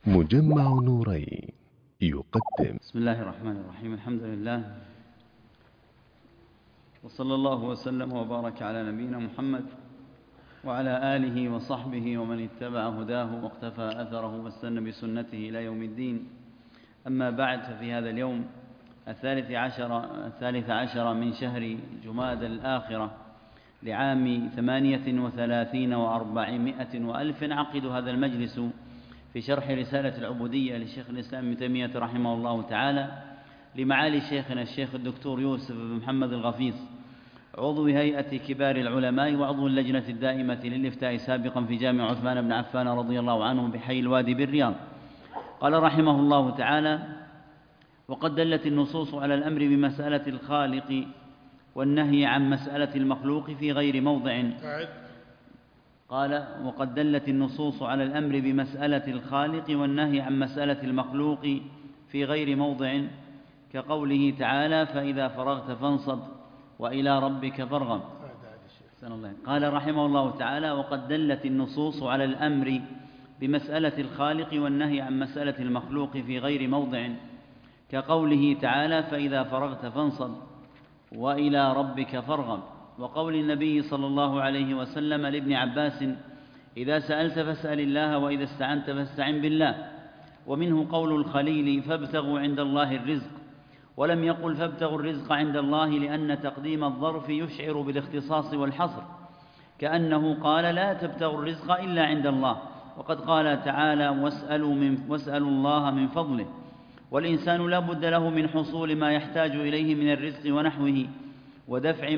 مجمع نورين يقدم. بسم الله الرحمن الرحيم. الحمد لله، وصلى الله وسلم وبارك على نبينا محمد وعلى آله وصحبه ومن اتبع هداه واقتفى أثره واستنى بسنته إلى يوم الدين. أما بعد، ففي هذا اليوم الثالث عشر من شهر جمادى الآخرة لعام 38 و400 وألف عقد هذا المجلس في شرح رسالة العبودية لشيخ الإسلام ابن تيمية رحمه الله تعالى لمعالي شيخنا الشيخ الدكتور يوسف بن محمد الغفيص، عضو هيئة كبار العلماء وعضو اللجنة الدائمة للإفتاء سابقا في جامع عثمان بن عفان رضي الله عنه بحي الوادي بالرياض. قال رحمه الله تعالى: وقد دلت النصوص على الأمر بمسألة الخالق والنهي عن مسألة المخلوق في غير موضع. قال: وقد دلت النصوص على الأمر بمسألة الخالق والنهي عن مسألة المخلوق في غير موضع، كقوله تعالى: فإذا فرغت فانصب وإلى ربك فارغب. قال رحمه الله تعالى: وقد دلت النصوص على الأمر بمسألة الخالق والنهي عن مسألة المخلوق في غير موضع، كقوله تعالى: فإذا فرغت فانصب وإلى ربك فارغب، وقول النبي صلى الله عليه وسلم لابن عباس: إذا سألت فاسأل الله وإذا استعنت فاستعن بالله. ومنه قول الخليل: فابتغوا عند الله الرزق، ولم يقل فابتغوا الرزق عند الله، لأن تقديم الظرف يشعر بالاختصاص والحصر، كأنه قال: لا تبتغوا الرزق إلا عند الله، وقد قال تعالى: واسألوا الله من فضله. والإنسان لا بد له من حصول ما يحتاج إليه من الرزق ونحوه ودفع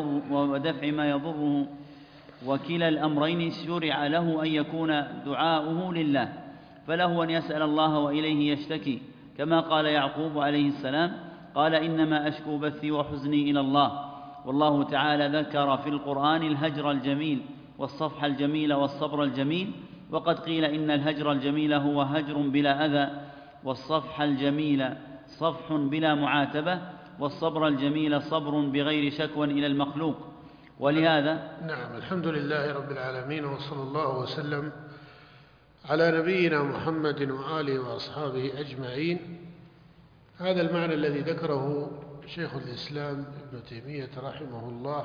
ما يضره، وكلا الأمرين شرع له أن يكون دعاؤه لله، فله أن يسأل الله وإليه يشتكي، كما قال يعقوب عليه السلام: قال: إنما أشكو بثي وحزني إلى الله. والله تعالى ذكر في القرآن الهجر الجميل والصفح الجميل والصبر الجميل، وقد قيل إن الهجر الجميل هو هجر بلا أذى، والصفح الجميل صفح بلا معاتبة، والصبر الجميل صبر بغير شكوى إلى المخلوق. ولهذا نعم، الحمد لله رب العالمين، وصلى الله وسلم على نبينا محمد وآله وأصحابه أجمعين. هذا المعنى الذي ذكره شيخ الإسلام ابن تيمية رحمه الله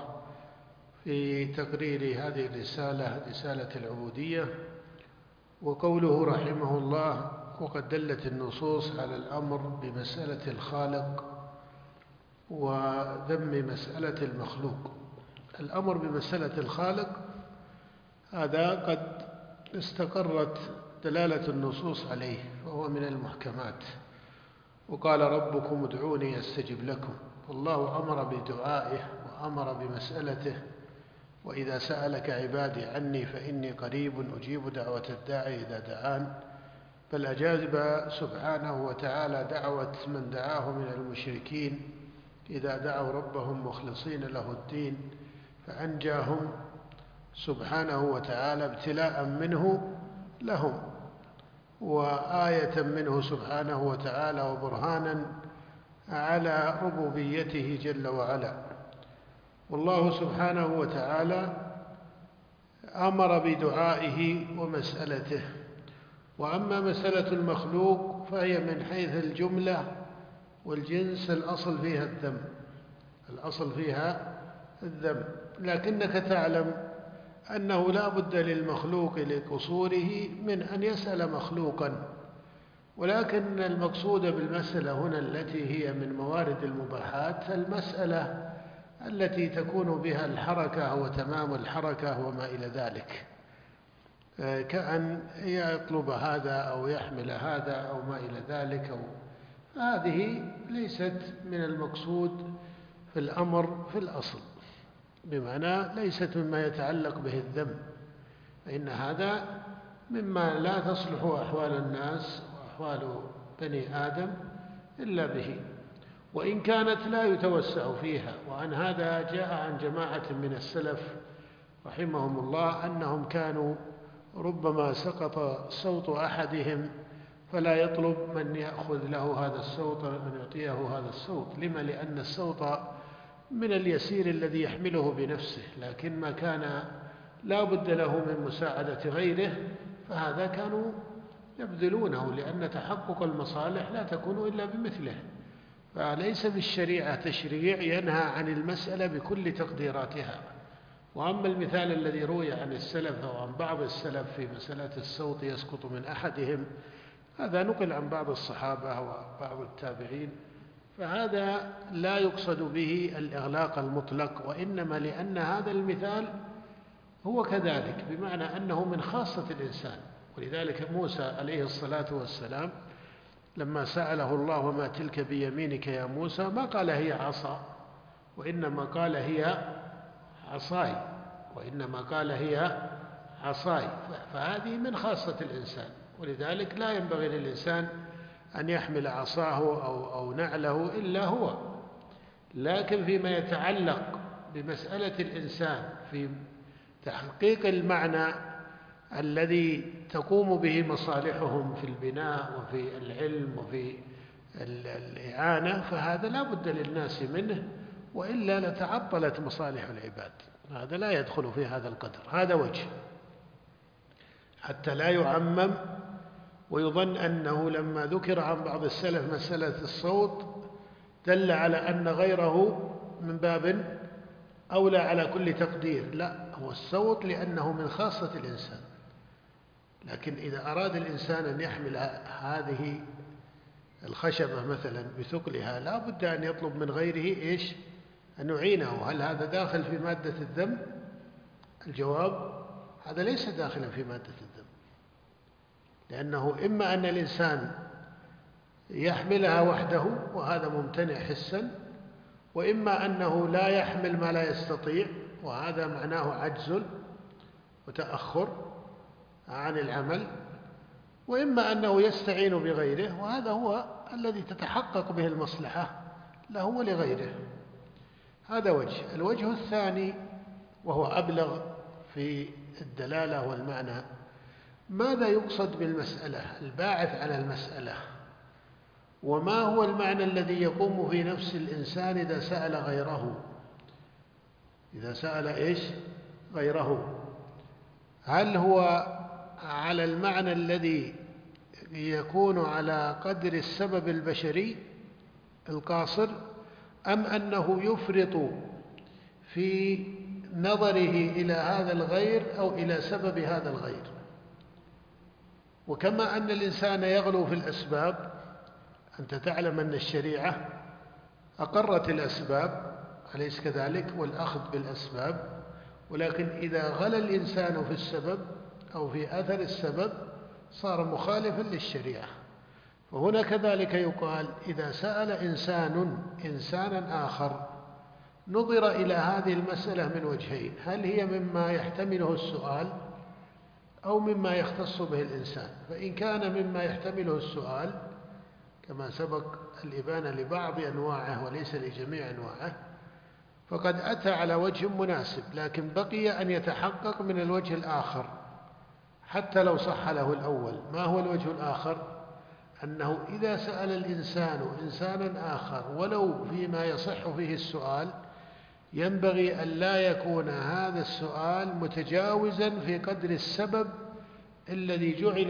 في تقرير هذه الرسالة، رسالة العبودية، وقوله رحمه الله: وقد دلت النصوص على الأمر بمسألة الخالق وذم مسألة المخلوق. الأمر بمسألة الخالق هذا قد استقرت دلالة النصوص عليه، وهو من المحكمات. وقال: ربكم ادعوني أستجب لكم. والله أمر بدعائه وأمر بمسألته: وإذا سألك عبادي عني فإني قريب أجيب دعوة الداعي إذا دعان. بل أجاب سبحانه وتعالى دعوة من دعاه من المشركين إذا دعوا ربهم مخلصين له الدين، فأنجاهم سبحانه وتعالى ابتلاء منه لهم، وآية منه سبحانه وتعالى، وبرهانا على ربوبيته جل وعلا. والله سبحانه وتعالى أمر بدعائه ومسألته. وأما مسألة المخلوق فهي من حيث الجملة والجنس الأصل فيها الذم، الأصل فيها الذم، لكنك تعلم أنه لا بد للمخلوق لقصوره من أن يسأل مخلوقا. ولكن المقصود بالمسألة هنا التي هي من موارد المباحات، المسألة التي تكون بها الحركة وتمام الحركة وما إلى ذلك، كأن يطلب هذا أو يحمل هذا أو ما إلى ذلك. هذه ليست من المقصود في الأمر في الأصل، بمعنى ليست مما يتعلق به الذم، فإن هذا مما لا تصلح أحوال الناس وأحوال بني آدم إلا به، وإن كانت لا يتوسع فيها. وعن هذا جاء عن جماعة من السلف رحمهم الله أنهم كانوا ربما سقط صوت أحدهم فلا يطلب من يأخذ له هذا الصوت أن يعطيه هذا الصوت. لما؟ لأن الصوت من اليسير الذي يحمله بنفسه، لكن ما كان لا بد له من مساعدة غيره فهذا كانوا يبذلونه، لأن تحقق المصالح لا تكون إلا بمثله. فليس بالشريعة تشريع ينهى عن المسألة بكل تقديراتها. وأما المثال الذي روي عن السلف أو عن بعض السلف في مسألة الصوت يسقط من أحدهم، هذا نقل عن بعض الصحابة وبعض التابعين، فهذا لا يقصد به الإغلاق المطلق، وإنما لأن هذا المثال هو كذلك، بمعنى أنه من خاصة الإنسان. ولذلك موسى عليه الصلاة والسلام لما سأله الله وما تلك بيمينك يا موسى، ما قال هي عصا، وإنما قال هي عصاي، فهذه من خاصة الإنسان. ولذلك لا ينبغي للإنسان أن يحمل عصاه أو نعله إلا هو. لكن فيما يتعلق بمسألة الإنسان في تحقيق المعنى الذي تقوم به مصالحهم في البناء وفي العلم وفي الإعانة، فهذا لا بد للناس منه، وإلا لتعطلت مصالح العباد. هذا لا يدخل في هذا القدر. هذا وجه، حتى لا يعمم ويظن أنه لما ذكر عن بعض السلف مسألة الصوت دل على أن غيره من باب أولى على كل تقدير. لا، هو الصوت لأنه من خاصة الإنسان. لكن إذا أراد الإنسان أن يحمل هذه الخشبة مثلا بثقلها، لا بد أن يطلب من غيره أن يعينه. هل هذا داخل في مادة الذم؟ الجواب هذا ليس داخلا في مادة الذم، لأنه إما أن الإنسان يحملها وحده وهذا ممتنع حسا، وإما أنه لا يحمل ما لا يستطيع وهذا معناه عجز وتأخر عن العمل، وإما أنه يستعين بغيره، وهذا هو الذي تتحقق به المصلحة له ولغيره. هذا وجه. الوجه الثاني وهو أبلغ في الدلالة والمعنى، ماذا يقصد بالمسألة؟ الباعث على المسألة، وما هو المعنى الذي يقوم في نفس الإنسان إذا سأل غيره؟ غيره، هل هو على المعنى الذي يكون على قدر السبب البشري القاصر، أم أنه يفرط في نظره إلى هذا الغير أو إلى سبب هذا الغير؟ وكما أن الإنسان يغلو في الأسباب، أنت تعلم أن الشريعة أقرت الأسباب، أليس كذلك؟ والأخذ بالأسباب، ولكن إذا غلا الإنسان في السبب أو في أثر السبب صار مخالفا للشريعة. وهنا كذلك يقال إذا سأل إنسان إنسانا آخر نظر إلى هذه المسألة من وجهين: هل هي مما يحتمله السؤال أو مما يختص به الإنسان؟ فإن كان مما يحتمله السؤال كما سبق الإبانة لبعض أنواعه وليس لجميع أنواعه، فقد أتى على وجه مناسب، لكن بقي أن يتحقق من الوجه الآخر حتى لو صح له الأول. ما هو الوجه الآخر؟ أنه إذا سأل الإنسان إنسانا آخر ولو فيما يصح فيه السؤال، ينبغي أن لا يكون هذا السؤال متجاوزا في قدر السبب الذي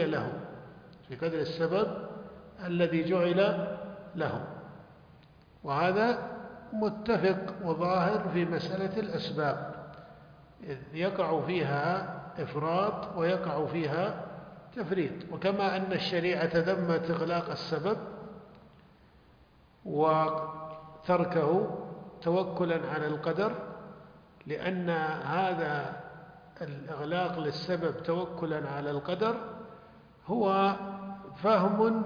جعل له، وهذا متفق وظاهر في مسألة الأسباب، إذ يقع فيها إفراط ويقع فيها تفريط. وكما أن الشريعة ذمت إغلاق السبب وتركه توكلا على القدر، لأن هذا الإغلاق للسبب توكلا على القدر هو فهم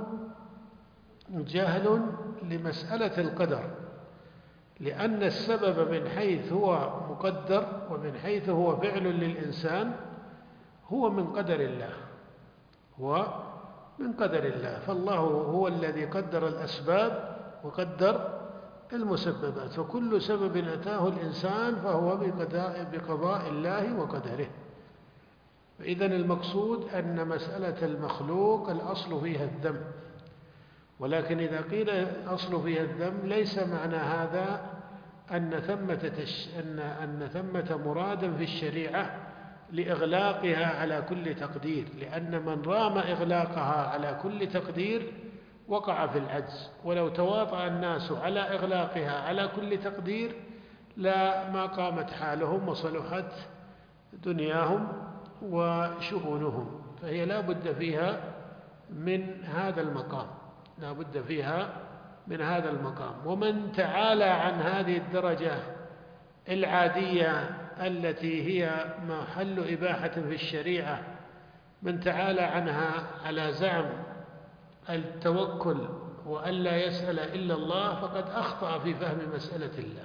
جهل لمسألة القدر، لأن السبب من حيث هو مقدر ومن حيث هو فعل للإنسان هو من قدر الله، فالله هو الذي قدر الأسباب وقدر المسببات، فكل سبب أتاه الإنسان فهو بقضاء الله وقدره. فإذا المقصود أن مسألة المخلوق الأصل فيها الذم، ولكن إذا قيل الأصل فيها الذم ليس معنى هذا أن ثمة مرادا في الشريعة لإغلاقها على كل تقدير، لأن من رام إغلاقها على كل تقدير وقع في العجز، ولو تواطأ الناس على إغلاقها على كل تقدير لا ما قامت حالهم وصلحت دنياهم وشؤونهم. فهي لا بد فيها من هذا المقام، لا بد فيها من هذا المقام. ومن تعالى عن هذه الدرجة العادية التي هي محل إباحة في الشريعة، من تعالى عنها على زعم التوكل وألا يسأل إلا الله فقد أخطأ في فهم مسألة الله.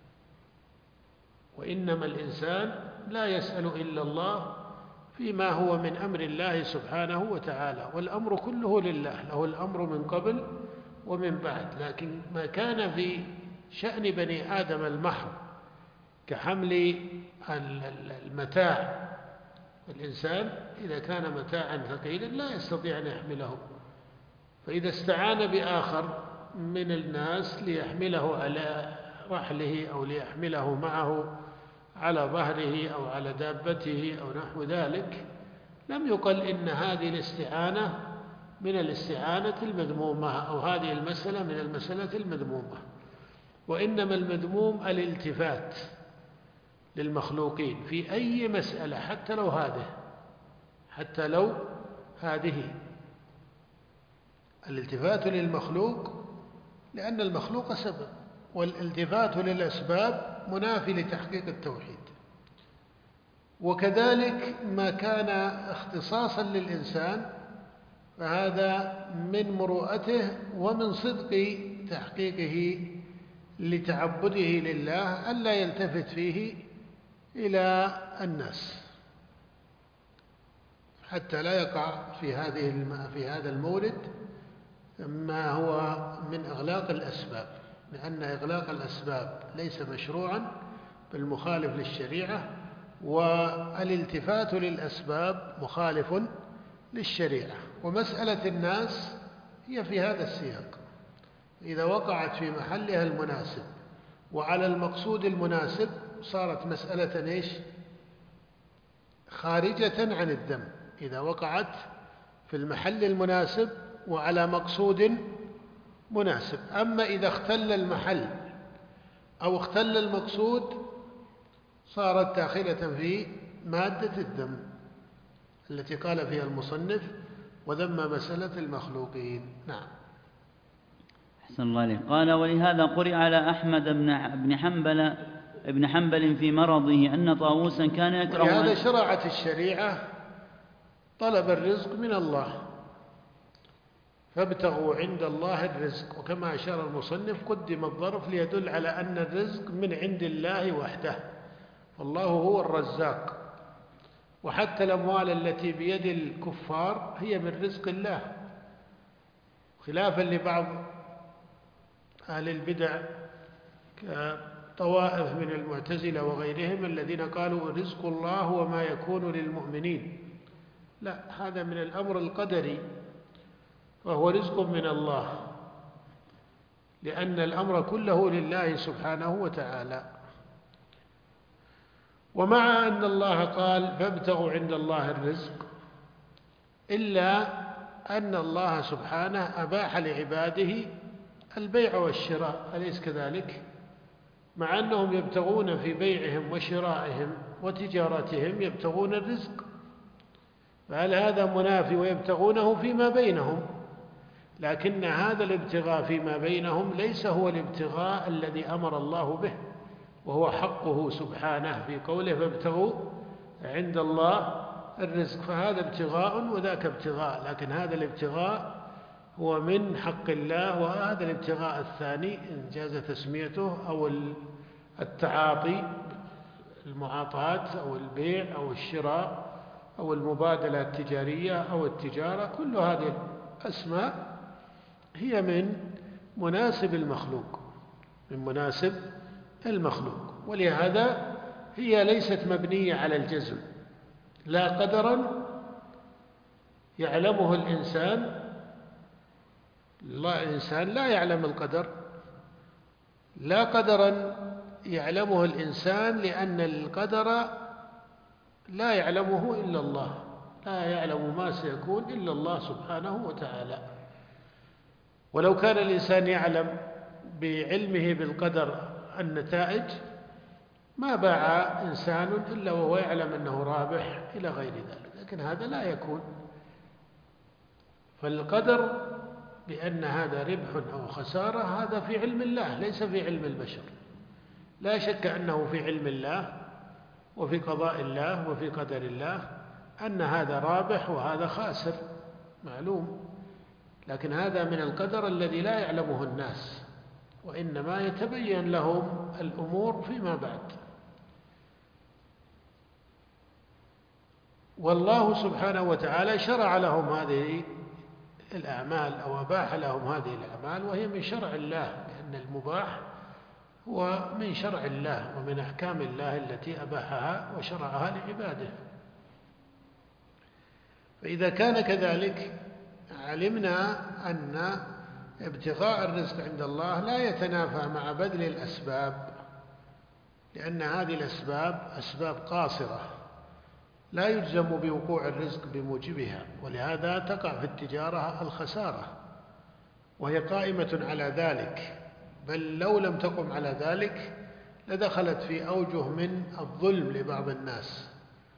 وإنما الإنسان لا يسأل إلا الله فيما هو من أمر الله سبحانه وتعالى، والأمر كله لله، له الأمر من قبل ومن بعد. لكن ما كان في شأن بني آدم المحض كحمل المتاع، الإنسان إذا كان متاعا ثقيلا لا يستطيع أن يحمله، فإذا استعان بآخر من الناس ليحمله على رحله أو ليحمله معه على ظهره أو على دابته أو نحو ذلك، لم يقل إن هذه الاستعانة من الاستعانة المذمومة أو هذه المسألة من المسألة المذمومة. وإنما المذموم الالتفات للمخلوقين في أي مسألة، حتى لو هذه الالتفات للمخلوق، لأن المخلوق سبب، والالتفات للأسباب منافي لتحقيق التوحيد. وكذلك ما كان اختصاصا للإنسان فهذا من مروءته ومن صدق تحقيقه لتعبده لله ألا يلتفت فيه إلى الناس، حتى لا يقع في هذا المورد ما هو من إغلاق الأسباب، لأن إغلاق الأسباب ليس مشروعا بل مخالف للشريعة، والالتفات للأسباب مخالف للشريعة. ومسألة الناس هي في هذا السياق، إذا وقعت في محلها المناسب وعلى المقصود المناسب صارت مسألة إيش؟ خارجة عن الذم. إذا وقعت في المحل المناسب وعلى مقصود مناسب. أما إذا اختل المحل أو اختل المقصود صارت داخلة في مادة الذم التي قال فيها المصنف وذم مسألة المخلوقين. نعم. أحسن الله عليه. قال: ولهذا قرئ على أحمد بن حنبل في مرضه أن طاووسا كان يكره. ولهذا شرعت الشريعة طلب الرزق من الله، فابتغوا عند الله الرزق. وكما أشار المصنف قدم الظرف ليدل على أن الرزق من عند الله وحده، والله هو الرزاق. وحتى الأموال التي بيد الكفار هي من رزق الله، خلافا لبعض أهل البدع كطوائف من المعتزلة وغيرهم الذين قالوا رزق الله وما يكون للمؤمنين. لا، هذا من الأمر القدري، وهو رزق من الله، لأن الأمر كله لله سبحانه وتعالى. ومع أن الله قال فابتغوا عند الله الرزق، إلا أن الله سبحانه أباح لعباده البيع والشراء، أليس كذلك؟ مع أنهم يبتغون في بيعهم وشرائهم وتجارتهم يبتغون الرزق، فهل هذا منافي؟ ويبتغونه فيما بينهم، لكن هذا الابتغاء فيما بينهم ليس هو الابتغاء الذي أمر الله به، وهو حقه سبحانه في قوله فابتغوا عند الله الرزق، فهذا ابتغاء وذاك ابتغاء، لكن هذا الابتغاء هو من حق الله، وهذا الابتغاء الثاني إن جاز تسميته أو التعاطي، المعاطاة أو البيع أو الشراء أو المبادلة التجارية أو التجارة، كل هذه الأسماء هي من مناسب المخلوق، من مناسب المخلوق. ولهذا هي ليست مبنية على الجزم، لا قدرا يعلمه الإنسان، الإنسان لا يعلم القدر، لا قدرا يعلمه الإنسان، لأن القدر لا يعلمه إلا الله، لا يعلم ما سيكون إلا الله سبحانه وتعالى. ولو كان الإنسان يعلم بعلمه بالقدر النتائج ما باع إنسان إلا وهو يعلم أنه رابح إلى غير ذلك، لكن هذا لا يكون. فالقدر بأن هذا ربح أو خسارة هذا في علم الله ليس في علم البشر. لا شك أنه في علم الله وفي قضاء الله وفي قدر الله أن هذا رابح وهذا خاسر معلوم، لكن هذا من القدر الذي لا يعلمه الناس، وإنما يتبين لهم الأمور فيما بعد. والله سبحانه وتعالى شرع لهم هذه الأعمال أو أباح لهم هذه الأعمال، وهي من شرع الله، لأن المباح هو من شرع الله ومن أحكام الله التي أباحها وشرعها لعباده. فإذا كان كذلك علمنا أن ابتغاء الرزق عند الله لا يتنافى مع بذل الأسباب، لأن هذه الأسباب أسباب قاصرة لا يجزم بوقوع الرزق بموجبها، ولهذا تقع في التجارة الخسارة وهي قائمة على ذلك، بل لو لم تقم على ذلك لدخلت في أوجه من الظلم لبعض الناس.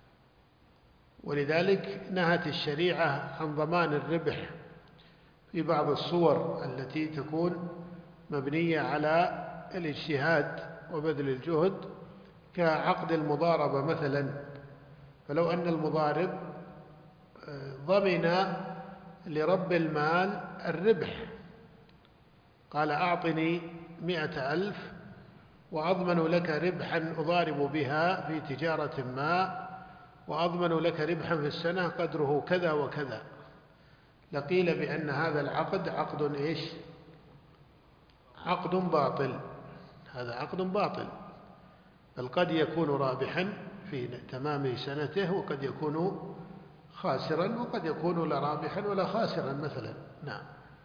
ولذلك نهت الشريعة عن ضمان الربح في بعض الصور التي تكون مبنية على الاجتهاد وبذل الجهد، كعقد المضاربة مثلا. فلو أن المضارب ضمن لرب المال الربح، قال أعطني 100,000 وأضمن لك ربحا أضارب بها في تجارة ما، وأضمن لك ربحا في السنة قدره كذا وكذا، لقيل بأن هذا العقد عقد إيش؟ عقد باطل. هذا عقد باطل، بل قد يكون رابحا في تمام سنته وقد يكون خاسرا وقد يكون لا رابحا ولا خاسرا مثلا. نعم.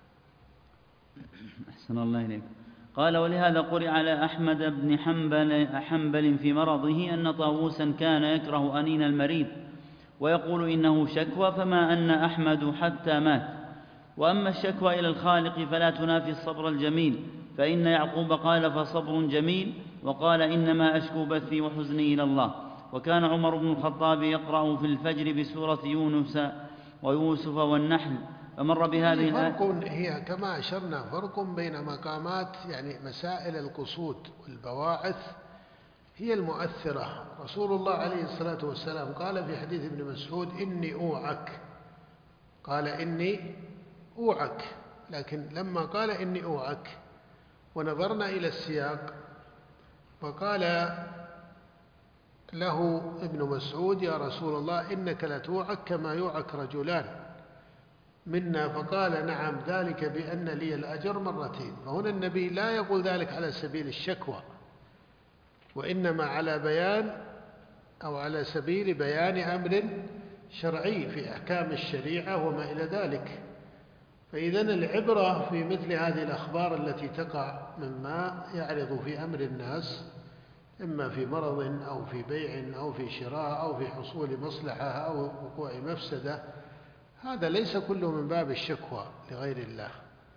أحسن الله إليك. قال: ولهذا قرئ على أحمد بن حنبل في مرضه أن طاووسا كان يكره أنين المريض ويقول إنه شكوى، فما أن أحمد حتى مات. وأما الشكوى إلى الخالق فلا تنافي الصبر الجميل، فإن يعقوب قال: فصبر جميل، وقال: إنما أشكو بثي وحزني إلى الله. وكان عمر بن الخطاب يقرأ في الفجر بسورة يونس ويوسف والنحل، فمر بهذه فرق، هي كما أشرنا فرق بين مقامات، يعني مسائل القصود والبواعث هي المؤثرة. رسول الله عليه الصلاة والسلام قال في حديث ابن مسعود: إني أوعك، قال إني أوعك، لكن لما قال إني أوعك ونظرنا إلى السياق فقال له ابن مسعود: يا رسول الله إنك لتوعك كما يوعك رجلان منا، فقال: نعم، ذلك بأن لي الأجر مرتين. فهنا النبي لا يقول ذلك على سبيل الشكوى، وإنما على بيان أو على سبيل بيان أمر شرعي في أحكام الشريعة وما إلى ذلك. فإذن العبرة في مثل هذه الأخبار التي تقع مما يعرض في أمر الناس، إما في مرض أو في بيع أو في شراء أو في حصول مصلحة أو وقوع مفسدة، هذا ليس كله من باب الشكوى لغير الله.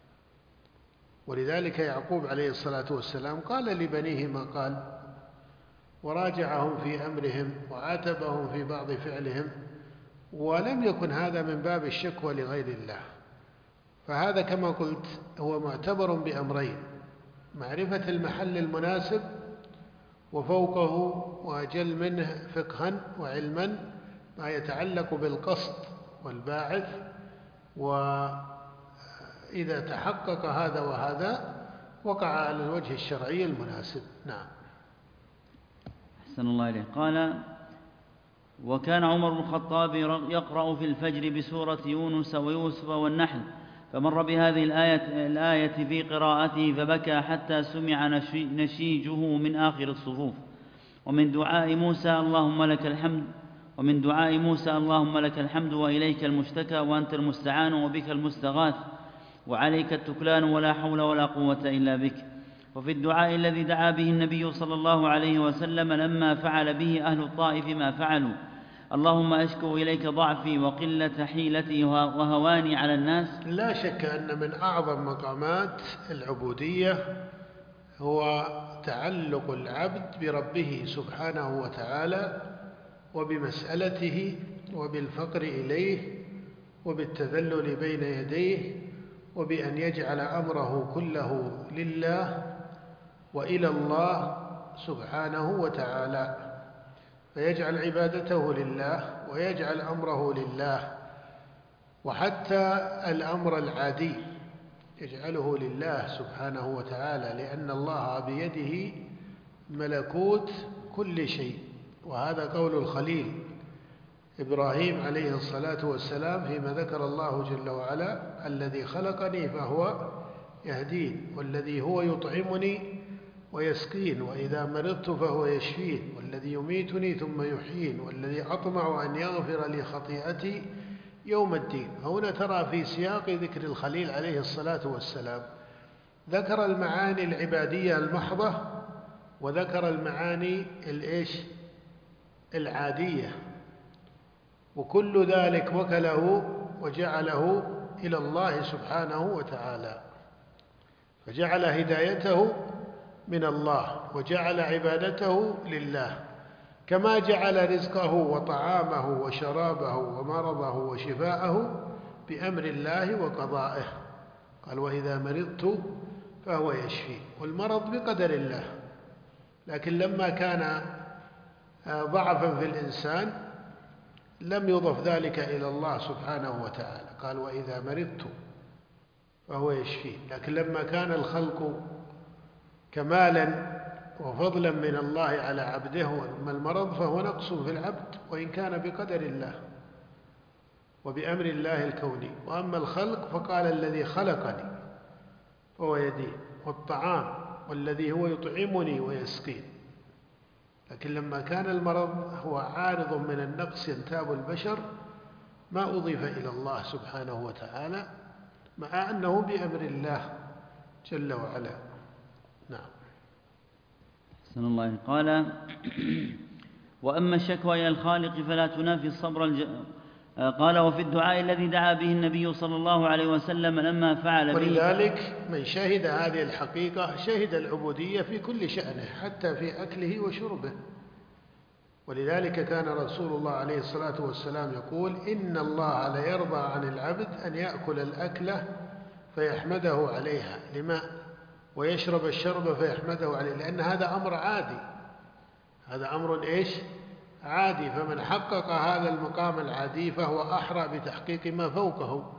ولذلك يعقوب عليه الصلاة والسلام قال لبنيه ما قال، وراجعهم في أمرهم وعاتبهم في بعض فعلهم، ولم يكن هذا من باب الشكوى لغير الله. فهذا كما قلت هو معتبر بأمرين: معرفة المحل المناسب، وفوقه وأجل منه فقها وعلما ما يتعلق بالقصد والباعث، وإذا تحقق هذا وهذا وقع على الوجه الشرعي المناسب. نعم. أحسن الله إليه. قال: وكان عمر بن الخطاب يقرأ في الفجر بسورة يونس ويوسف والنحل، فمر بهذه الآية في قراءته فبكى حتى سمع نشيجه من آخر الصفوف. ومن دعاء موسى: اللهم لك الحمد وإليك المشتكى وأنت المستعان وبك المستغاث وعليك التكلان ولا حول ولا قوة إلا بك. وفي الدعاء الذي دعا به النبي صلى الله عليه وسلم لما فعل به أهل الطائف ما فعلوا: اللهم أشكو إليك ضعفي وقلة حيلتي وهواني على الناس. لا شك أن من أعظم مقامات العبودية هو تعلق العبد بربه سبحانه وتعالى وبمسألته وبالفقر إليه وبالتذلل بين يديه وبأن يجعل أمره كله لله وإلى الله سبحانه وتعالى، فيجعل عبادته لله ويجعل أمره لله، وحتى الأمر العادي يجعله لله سبحانه وتعالى، لأن الله بيده ملكوت كل شيء. وهذا قول الخليل إبراهيم عليه الصلاة والسلام فيما ذكر الله جل وعلا: الذي خلقني فهو يهدين، والذي هو يطعمني ويسقين، وإذا مرضت فهو يشفين، والذي يميتني ثم يحيين، والذي أطمع أن يغفر لي خطيئتي يوم الدين. هنا ترى في سياق ذكر الخليل عليه الصلاة والسلام ذكر المعاني العبادية المحضة وذكر المعاني العادية، وكل ذلك وكله وجعله إلى الله سبحانه وتعالى، فجعل هدايته من الله وجعل عبادته لله، كما جعل رزقه وطعامه وشرابه ومرضه وشفاءه بأمر الله وقضائه. قال: وإذا مرضت فهو يشفي، والمرض بقدر الله، لكن لما كان ضعفا في الإنسان لم يضف ذلك إلى الله سبحانه وتعالى، قال: وإذا مرضت فهو يشفي. لكن لما كان الخلق كمالا وفضلا من الله على عبده، وأما المرض فهو نقص في العبد وإن كان بقدر الله وبأمر الله الكوني. وأما الخلق فقال: الذي خلقني فهو يدين، والطعام والذي هو يطعمني ويسقين. لكن لما كان المرض هو عارض من النقص ينتاب البشر ما أضيف إلى الله سبحانه وتعالى، مع أنه بأمر الله جل وعلا. نعم. أحسن الله. قال: وأما الشكوى إلى الخالق فلا تنافي الصبر قال: وفي الدعاء الذي دعا به النبي صلى الله عليه وسلم لما فعل به. ولذلك من شهد هذه الحقيقة شهد العبودية في كل شأنه، حتى في أكله وشربه. ولذلك كان رسول الله عليه الصلاة والسلام يقول: إن الله ليرضى عن العبد أن يأكل الأكلة فيحمده عليها لما، ويشرب الشرب فيحمده عليه، لأن هذا أمر عادي، هذا أمر عادي. فمن حقق هذا المقام العادي فهو أحرى بتحقيق ما فوقه،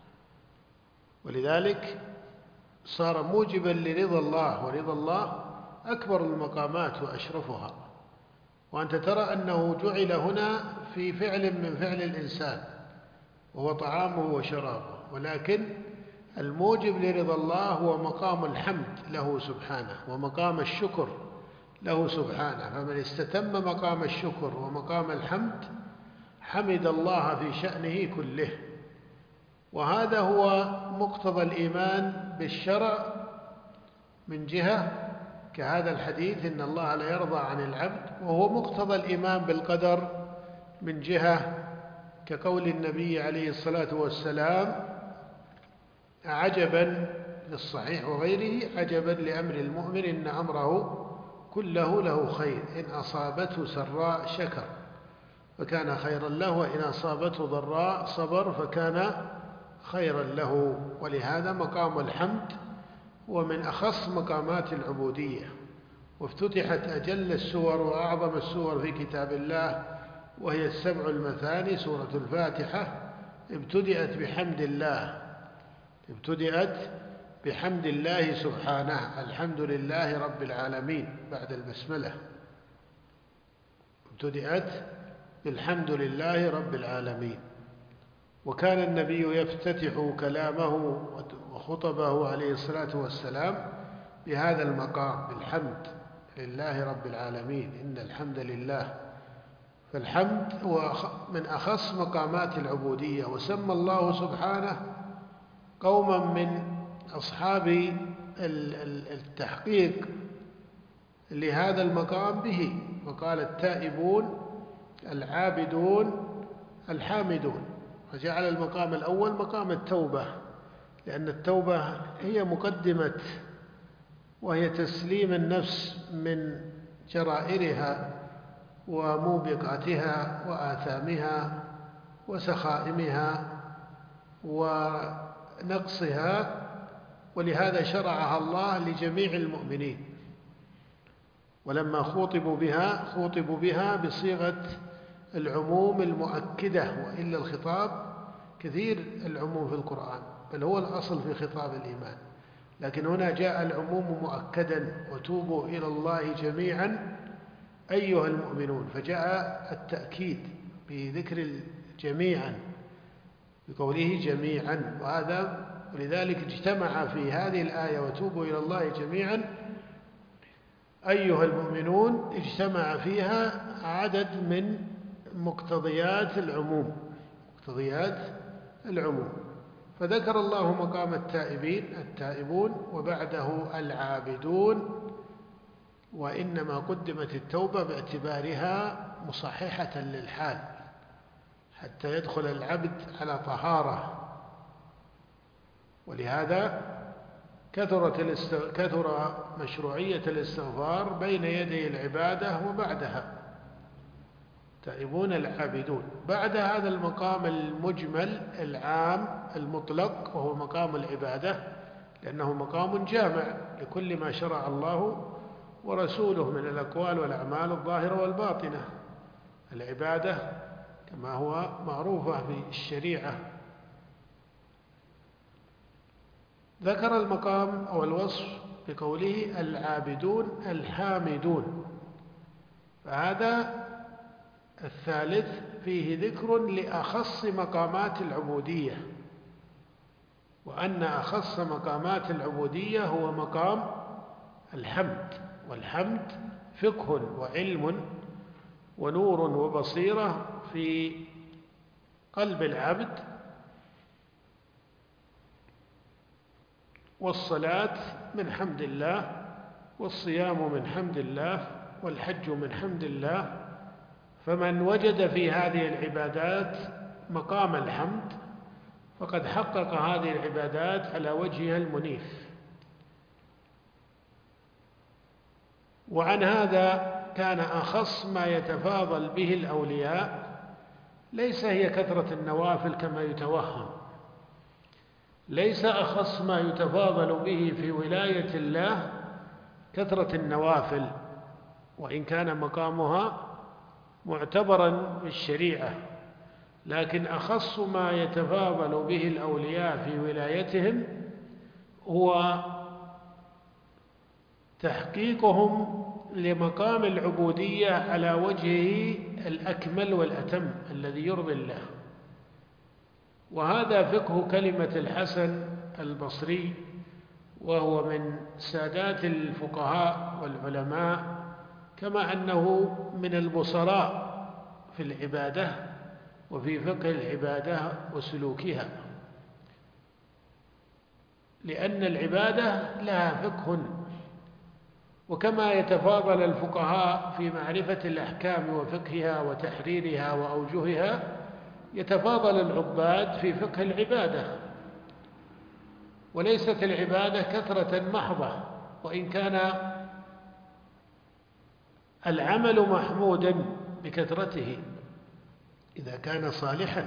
ولذلك صار موجبا لرضا الله، ورضا الله أكبر المقامات وأشرفها. وأنت ترى أنه جعل هنا في فعل من فعل الإنسان وهو طعامه وشرابه، ولكن الموجب لرضا الله هو مقام الحمد له سبحانه ومقام الشكر له سبحانه. فمن استتم مقام الشكر ومقام الحمد حمد الله في شأنه كله. وهذا هو مقتضى الإيمان بالشرع من جهة كهذا الحديث: إن الله لا يرضى عن العبد، وهو مقتضى الإيمان بالقدر من جهة كقول النبي عليه الصلاة والسلام: عجبا للصحيح وغيره، عجبا لأمر المؤمن إن أمره كله له خير، إن أصابته سراء شكر فكان خيرا له، وإن أصابته ضراء صبر فكان خيرا له. ولهذا مقام الحمد هو من أخص مقامات العبودية، وافتتحت أجل السور وأعظم السور في كتاب الله، وهي السبع المثاني. سورة الفاتحة ابتدأت بحمد الله، ابتدأت بحمد الله سبحانه، الحمد لله رب العالمين بعد البسملة، ابتدأت بالحمد لله رب العالمين. وكان النبي يفتتح كلامه وخطبه عليه الصلاة والسلام بهذا المقام، بالحمد لله رب العالمين، إن الحمد لله. فالحمد هو من أخص مقامات العبودية. وسمى الله سبحانه قوما من أصحاب التحقيق لهذا المقام به، وقال: التائبون العابدون الحامدون، فجعل المقام الأول مقام التوبة، لأن التوبة هي مقدمة، وهي تسليم النفس من جرائرها وموبقاتها وآثامها وسخائمها ونقصها، ولهذا شرعها الله لجميع المؤمنين. ولما خوطبوا بها بصيغة العموم المؤكدة، وإلا الخطاب كثير العموم في القرآن، بل هو الأصل في خطاب الإيمان، لكن هنا جاء العموم مؤكدا: وتوبوا إلى الله جميعا أيها المؤمنون، فجاء التأكيد بذكر جميعا بقوله جميعا، ولذلك اجتمع في هذه الآية وتوبوا إلى الله جميعا أيها المؤمنون، اجتمع فيها عدد من مقتضيات العموم. فذكر الله مقام التائبون وبعده العابدون، وإنما قدمت التوبة باعتبارها مصححة للحال حتى يدخل العبد على طهارة. ولهذا كثر مشروعية الاستغفار بين يدي العبادة وبعدها. تائبون العابدون بعد هذا المقام المجمل العام المطلق، وهو مقام العبادة، لأنه مقام جامع لكل ما شرع الله ورسوله من الأقوال والأعمال الظاهرة والباطنة. العبادة كما هو معروفة في الشريعة. ذكر المقام أو الوصف بقوله العابدون الحامدون، فهذا الثالث فيه ذكر لأخص مقامات العبودية، وأن أخص مقامات العبودية هو مقام الحمد. والحمد فقه وعلم ونور وبصيرة في قلب العبد. والصلاة من حمد الله، والصيام من حمد الله، والحج من حمد الله. فمن وجد في هذه العبادات مقام الحمد فقد حقق هذه العبادات على وجهها المنيف. وعن هذا كان أخص ما يتفاضل به الأولياء ليس هي كثرة النوافل كما يتوهم، ليس أخص ما يتفاضل به في ولاية الله كثرة النوافل، وإن كان مقامها معتبرا بالشريعة، لكن أخص ما يتفاضل به الأولياء في ولايتهم هو تحقيقهم لمقام العبودية على وجهه الأكمل والأتم الذي يرضي الله. وهذا فقه كلمة الحسن البصري، وهو من سادات الفقهاء والعلماء، كما أنه من البصراء في العبادة وفي فقه العبادة وسلوكها، لأن العبادة لها فقه. وكما يتفاضل الفقهاء في معرفة الأحكام وفقهها وتحريرها وأوجهها، يتفاضل العباد في فقه العبادة. وليست العبادة كثرة محضة، وإن كان العمل محمودا بكثرته إذا كان صالحا،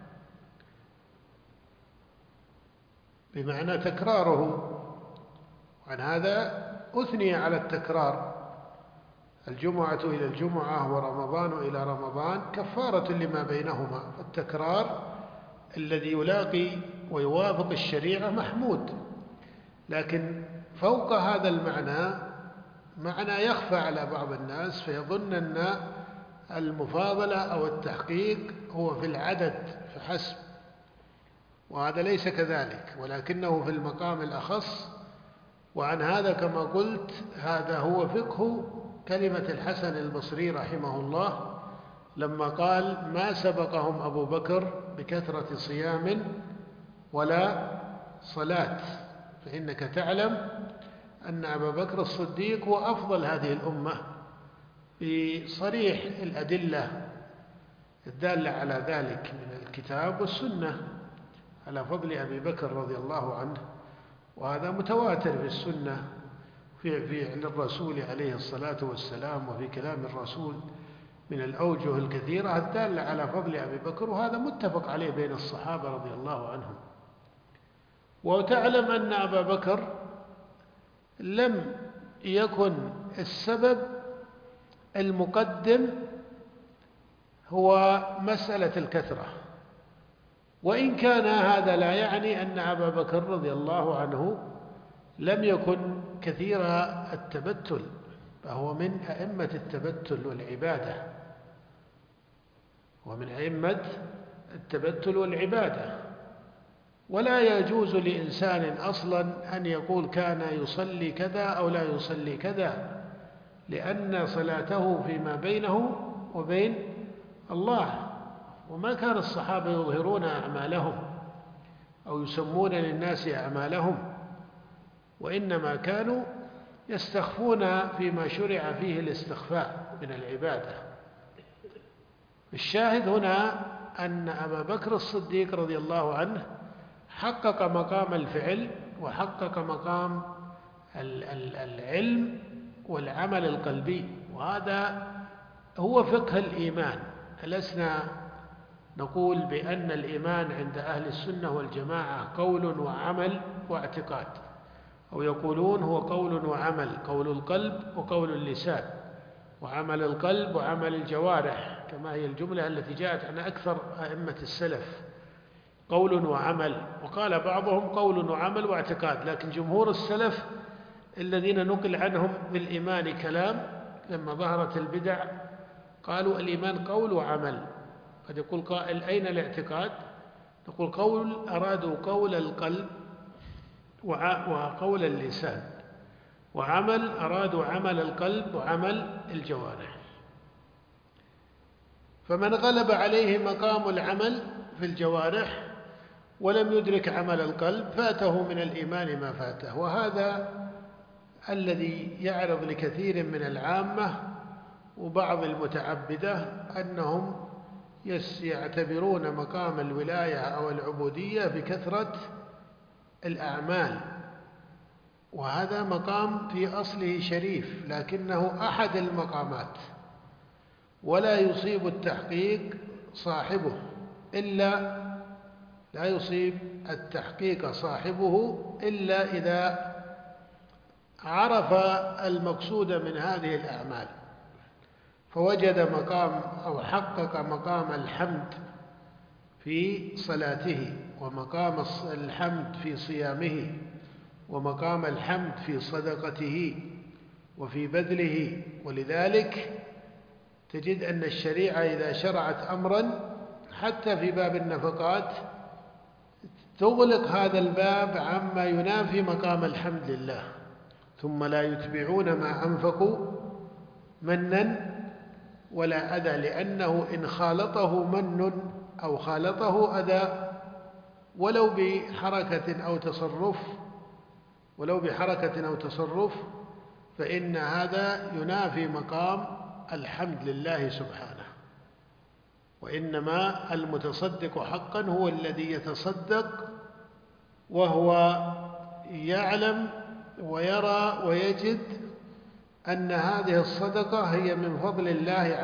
بمعنى تكراره. وعن هذا أثني على التكرار: الجمعة إلى الجمعة ورمضان إلى رمضان كفارة لما بينهما. التكرار الذي يلاقي ويوافق الشريعة محمود، لكن فوق هذا المعنى معنى يخفى على بعض الناس، فيظن أن المفاضلة أو التحقيق هو في العدد فحسب، وهذا ليس كذلك، ولكنه في المقام الأخص. وعن هذا كما قلت هذا هو فقه كلمة الحسن البصري رحمه الله لما قال: ما سبقهم أبو بكر بكثرة صيام ولا صلاة. فإنك تعلم أن أبا بكر الصديق هو أفضل هذه الأمة بصريح الأدلة الدالة على ذلك من الكتاب والسنة على فضل أبي بكر رضي الله عنه، وهذا متواتر في السنة في فعل الرسول عليه الصلاة والسلام وفي كلام الرسول من الأوجه الكثيرة الدالة على فضل أبي بكر، وهذا متفق عليه بين الصحابة رضي الله عنهم. وتعلم أن أبا بكر لم يكن السبب المقدم هو مسألة الكثرة، وإن كان هذا لا يعني أن أبا بكر رضي الله عنه لم يكن كثير التبتل، فهو من أئمة التبتل والعبادة، ومن أئمة التبتل والعبادة. ولا يجوز لإنسان أصلا أن يقول كان يصلي كذا أو لا يصلي كذا، لأن صلاته فيما بينه وبين الله، وما كان الصحابة يظهرون أعمالهم أو يسمون للناس أعمالهم، وإنما كانوا يستخفون فيما شرع فيه الاستخفاء من العبادة. الشاهد هنا أن أبا بكر الصديق رضي الله عنه حقق مقام الفعل وحقق مقام العلم والعمل القلبي، وهذا هو فقه الإيمان. ألسنا نقول بأن الإيمان عند أهل السنة والجماعة قول وعمل واعتقاد، أو يقولون هو قول وعمل، قول القلب وقول اللسان، وعمل القلب وعمل الجوارح، كما هي الجملة التي جاءت عن أكثر أئمة السلف، قول وعمل. وقال بعضهم قول وعمل واعتقاد، لكن جمهور السلف الذين نقل عنهم بالإيمان كلام لما ظهرت البدع قالوا الإيمان قول وعمل. قد يقول قائل أين الاعتقاد؟ نقول قول أرادوا قول القلب وقول اللسان، وعمل أرادوا عمل القلب وعمل الجوارح. فمن غلب عليه مقام العمل في الجوارح ولم يدرك عمل القلب فاته من الإيمان ما فاته. وهذا الذي يعرض لكثير من العامة وبعض المتعبدة أنهم يعتبرون مقام الولاية أو العبودية بكثرة الأعمال، وهذا مقام في أصله شريف لكنه أحد المقامات، ولا يصيب التحقيق صاحبه إلا إذا عرف المقصود من هذه الأعمال، فوجد مقام أو حقق مقام الحمد في صلاته، ومقام الحمد في صيامه، ومقام الحمد في صدقته وفي بذله. ولذلك تجد أن الشريعة إذا شرعت أمرا حتى في باب النفقات تغلق هذا الباب عما ينافي مقام الحمد لله، ثم لا يتبعون ما أنفقوا منا ولا أذى، لأنه إن خالطه من أو خالطه أذى ولو بحركة أو تصرف فإن هذا ينافي مقام الحمد لله سبحانه. وإنما المتصدق حقا هو الذي يتصدق وهو يعلم ويرى ويجد أن هذه الصدقة هي من فضل الله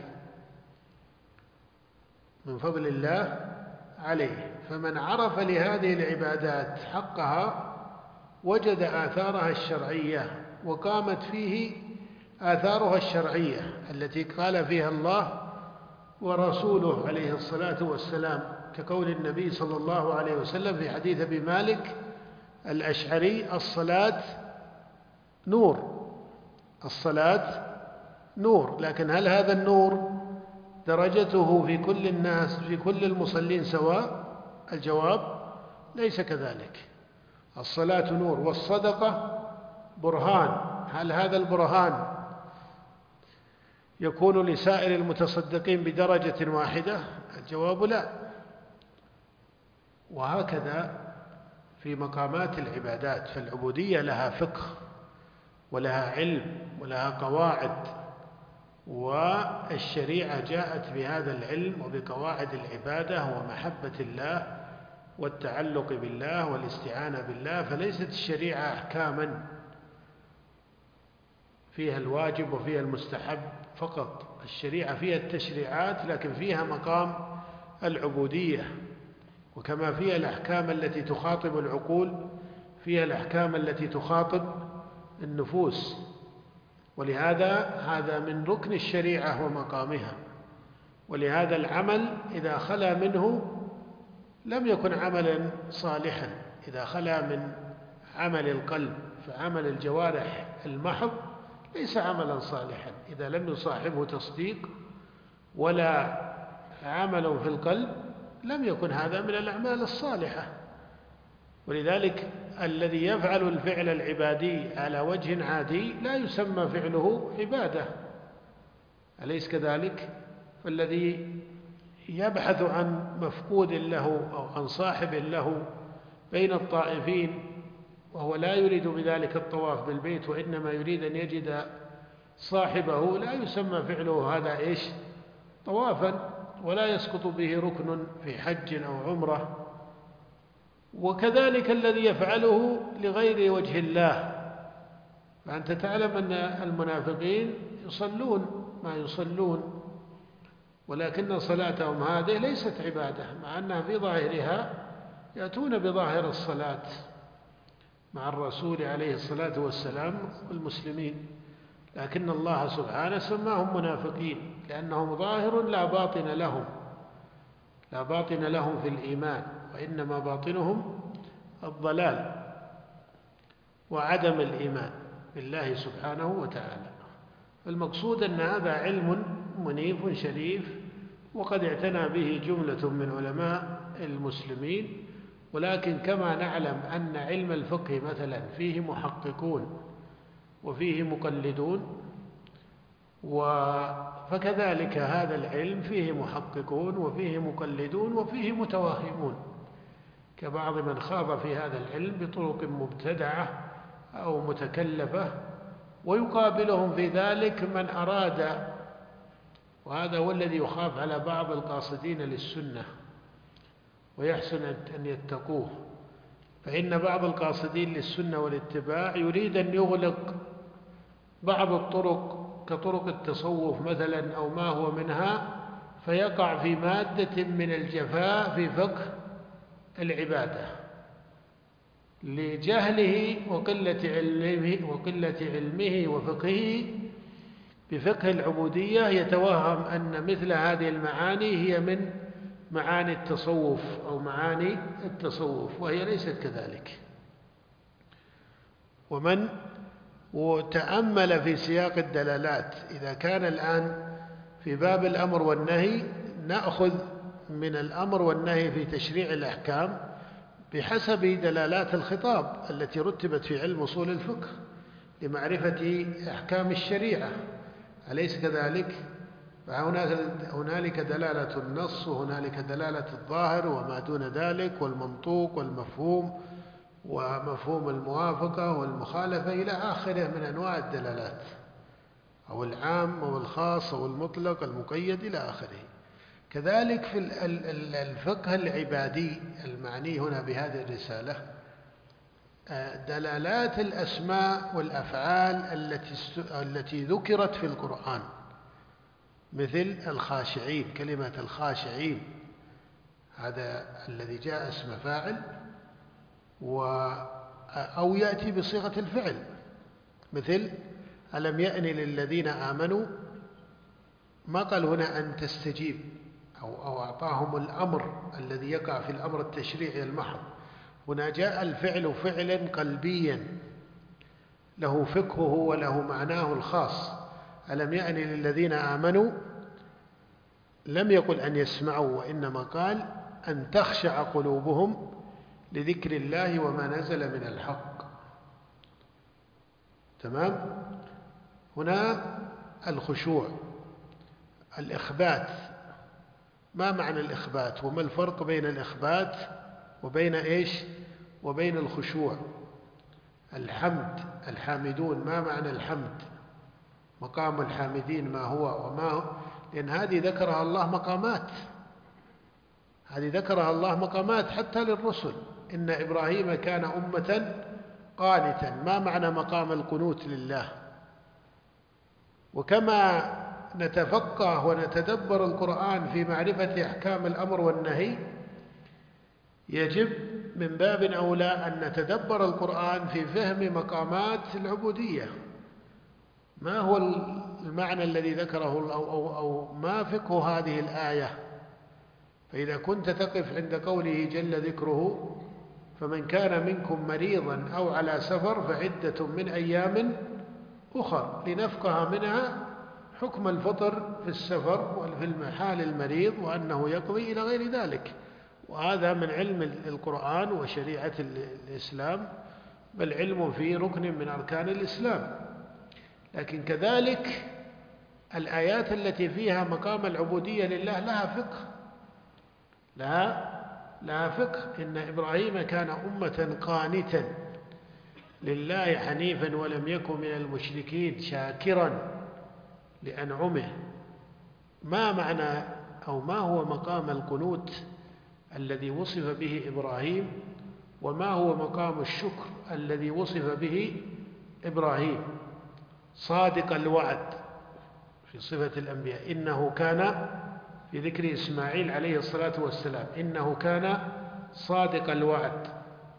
عليه، فمن عرف لهذه العبادات حقها وجد آثارها الشرعية، وقامت فيه آثارها الشرعية التي قال فيها الله ورسوله عليه الصلاة والسلام، كقول النبي صلى الله عليه وسلم في حديث أبي مالك الأشعري: الصلاة نور. لكن هل هذا النور درجته في كل الناس في كل المصلين سواء؟ الجواب ليس كذلك. الصلاة نور والصدقة برهان. هل هذا البرهان يكون لسائر المتصدقين بدرجة واحدة؟ الجواب لا. وهكذا في مقامات العبادات، فالعبودية لها فقه ولها علم ولها قواعد والشريعة جاءت بهذا العلم وبقواعد العبادة ومحبة الله والتعلق بالله والاستعانة بالله، فليست الشريعة أحكاما فيها الواجب وفيها المستحب فقط، الشريعة فيها التشريعات لكن فيها مقام العبودية، وكما فيها الأحكام التي تخاطب العقول فيها الأحكام التي تخاطب النفوس، ولهذا هذا من ركن الشريعة ومقامها. ولهذا العمل إذا خلا منه لم يكن عملا صالحا، إذا خلا من عمل القلب فعمل الجوارح المحض ليس عملا صالحا، إذا لم يصاحبه تصديق ولا عمل في القلب لم يكن هذا من الأعمال الصالحة. ولذلك الذي يفعل الفعل العبادي على وجه عادي لا يسمى فعله عبادة، أليس كذلك؟ فالذي يبحث عن مفقود له أو عن صاحب له بين الطائفين وهو لا يريد بذلك الطواف بالبيت وإنما يريد أن يجد صاحبه لا يسمى فعله هذا طوافا، ولا يسقط به ركن في حج أو عمرة. وكذلك الذي يفعله لغير وجه الله، فأنت تعلم أن المنافقين يصلون ما يصلون ولكن صلاتهم هذه ليست عبادة، مع أنها في ظاهرها يأتون بظاهر الصلاة مع الرسول عليه الصلاة والسلام والمسلمين، لكن الله سبحانه سماهم منافقين لأنهم ظاهر لا باطن لهم في الإيمان، وإنما باطنهم الضلال وعدم الإيمان بالله سبحانه وتعالى. فالمقصود أن هذا علم منيف شريف وقد اعتنى به جملة من علماء المسلمين، ولكن كما نعلم أن علم الفقه مثلا فيه محققون وفيه مقلدون، فكذلك هذا العلم فيه محققون وفيه مقلدون وفيه متوهمون، كبعض من خاض في هذا العلم بطرق مبتدعة أو متكلفة، ويقابلهم في ذلك من أراد، وهذا هو الذي يخاف على بعض القاصدين للسنة ويحسن أن يتقوه، فإن بعض القاصدين للسنة والاتباع يريد أن يغلق بعض الطرق كطرق التصوف مثلا أو ما هو منها، فيقع في مادة من الجفاء في فقه العبادة لجهله وقلة علمه وفقهه بفقه العبودية، يتوهم أن مثل هذه المعاني هي من معاني التصوف أو معاني التصوف، وهي ليست كذلك. ومن وتأمل في سياق الدلالات، إذا كان الآن في باب الأمر والنهي نأخذ من الأمر والنهي في تشريع الأحكام بحسب دلالات الخطاب التي رتبت في علم أصول الفقه لمعرفة أحكام الشريعة، أليس كذلك؟ فهنالك دلالة النص وهنالك دلالة الظاهر وما دون ذلك والمنطوق والمفهوم ومفهوم الموافقة والمخالفة إلى آخره من أنواع الدلالات، أو العام أو الخاص أو المطلق المقيد إلى آخره. كذلك في الفقه العبادي المعني هنا بهذه الرسالة دلالات الأسماء والأفعال التي ذكرت في القرآن، مثل الخاشعين، كلمة الخاشعين هذا الذي جاء اسم فاعل أو يأتي بصيغة الفعل، مثل ألم يأن للذين آمنوا، ما قال هنا أن تستجيب أو أعطاهم الأمر الذي يقع في الأمر التشريعي المحض، هنا جاء الفعل فعلا قلبيا له فقهه وله معناه الخاص. ألم يأن للذين آمنوا لم يقل أن يسمعوا، وإنما قال أن تخشع قلوبهم لذكر الله وما نزل من الحق. تمام؟ هنا الخشوع، الإخبات. ما معنى الإخبات وما الفرق بين الإخبات وبين وبين الخشوع؟ الحمد، الحامدون، ما معنى الحمد؟ مقام الحامدين ما هو وما هو، لأن هذه ذكرها الله مقامات، هذه ذكرها الله مقامات حتى للرسل. إن إبراهيم كان أمة قانتا، ما معنى مقام القنوت لله؟ وكما نتفقه ونتدبر القرآن في معرفة أحكام الأمر والنهي، يجب من باب أولى أن نتدبر القرآن في فهم مقامات العبودية. ما هو المعنى الذي ذكره أو ما فقه هذه الآية؟ فإذا كنت تقف عند قوله جل ذكره فمن كان منكم مريضا أو على سفر فعدة من أيام أخر، لنفقه منها حكم الفطر في السفر وفي المحال المريض وأنه يقضي إلى غير ذلك. وهذا من علم القرآن وشريعة الإسلام، بل علم في ركن من أركان الإسلام. لكن كذلك الآيات التي فيها مقام العبودية لله لها فقه، لها فقه. إن إبراهيم كان أمة قانتا لله حنيفا ولم يكن من المشركين شاكرا لأنعمه. ما معنى أو ما هو مقام القنوت الذي وصف به إبراهيم، وما هو مقام الشكر الذي وصف به إبراهيم؟ صادق الوعد في صفة الأنبياء، إنه كان في ذكر إسماعيل عليه الصلاة والسلام إنه كان صادق الوعد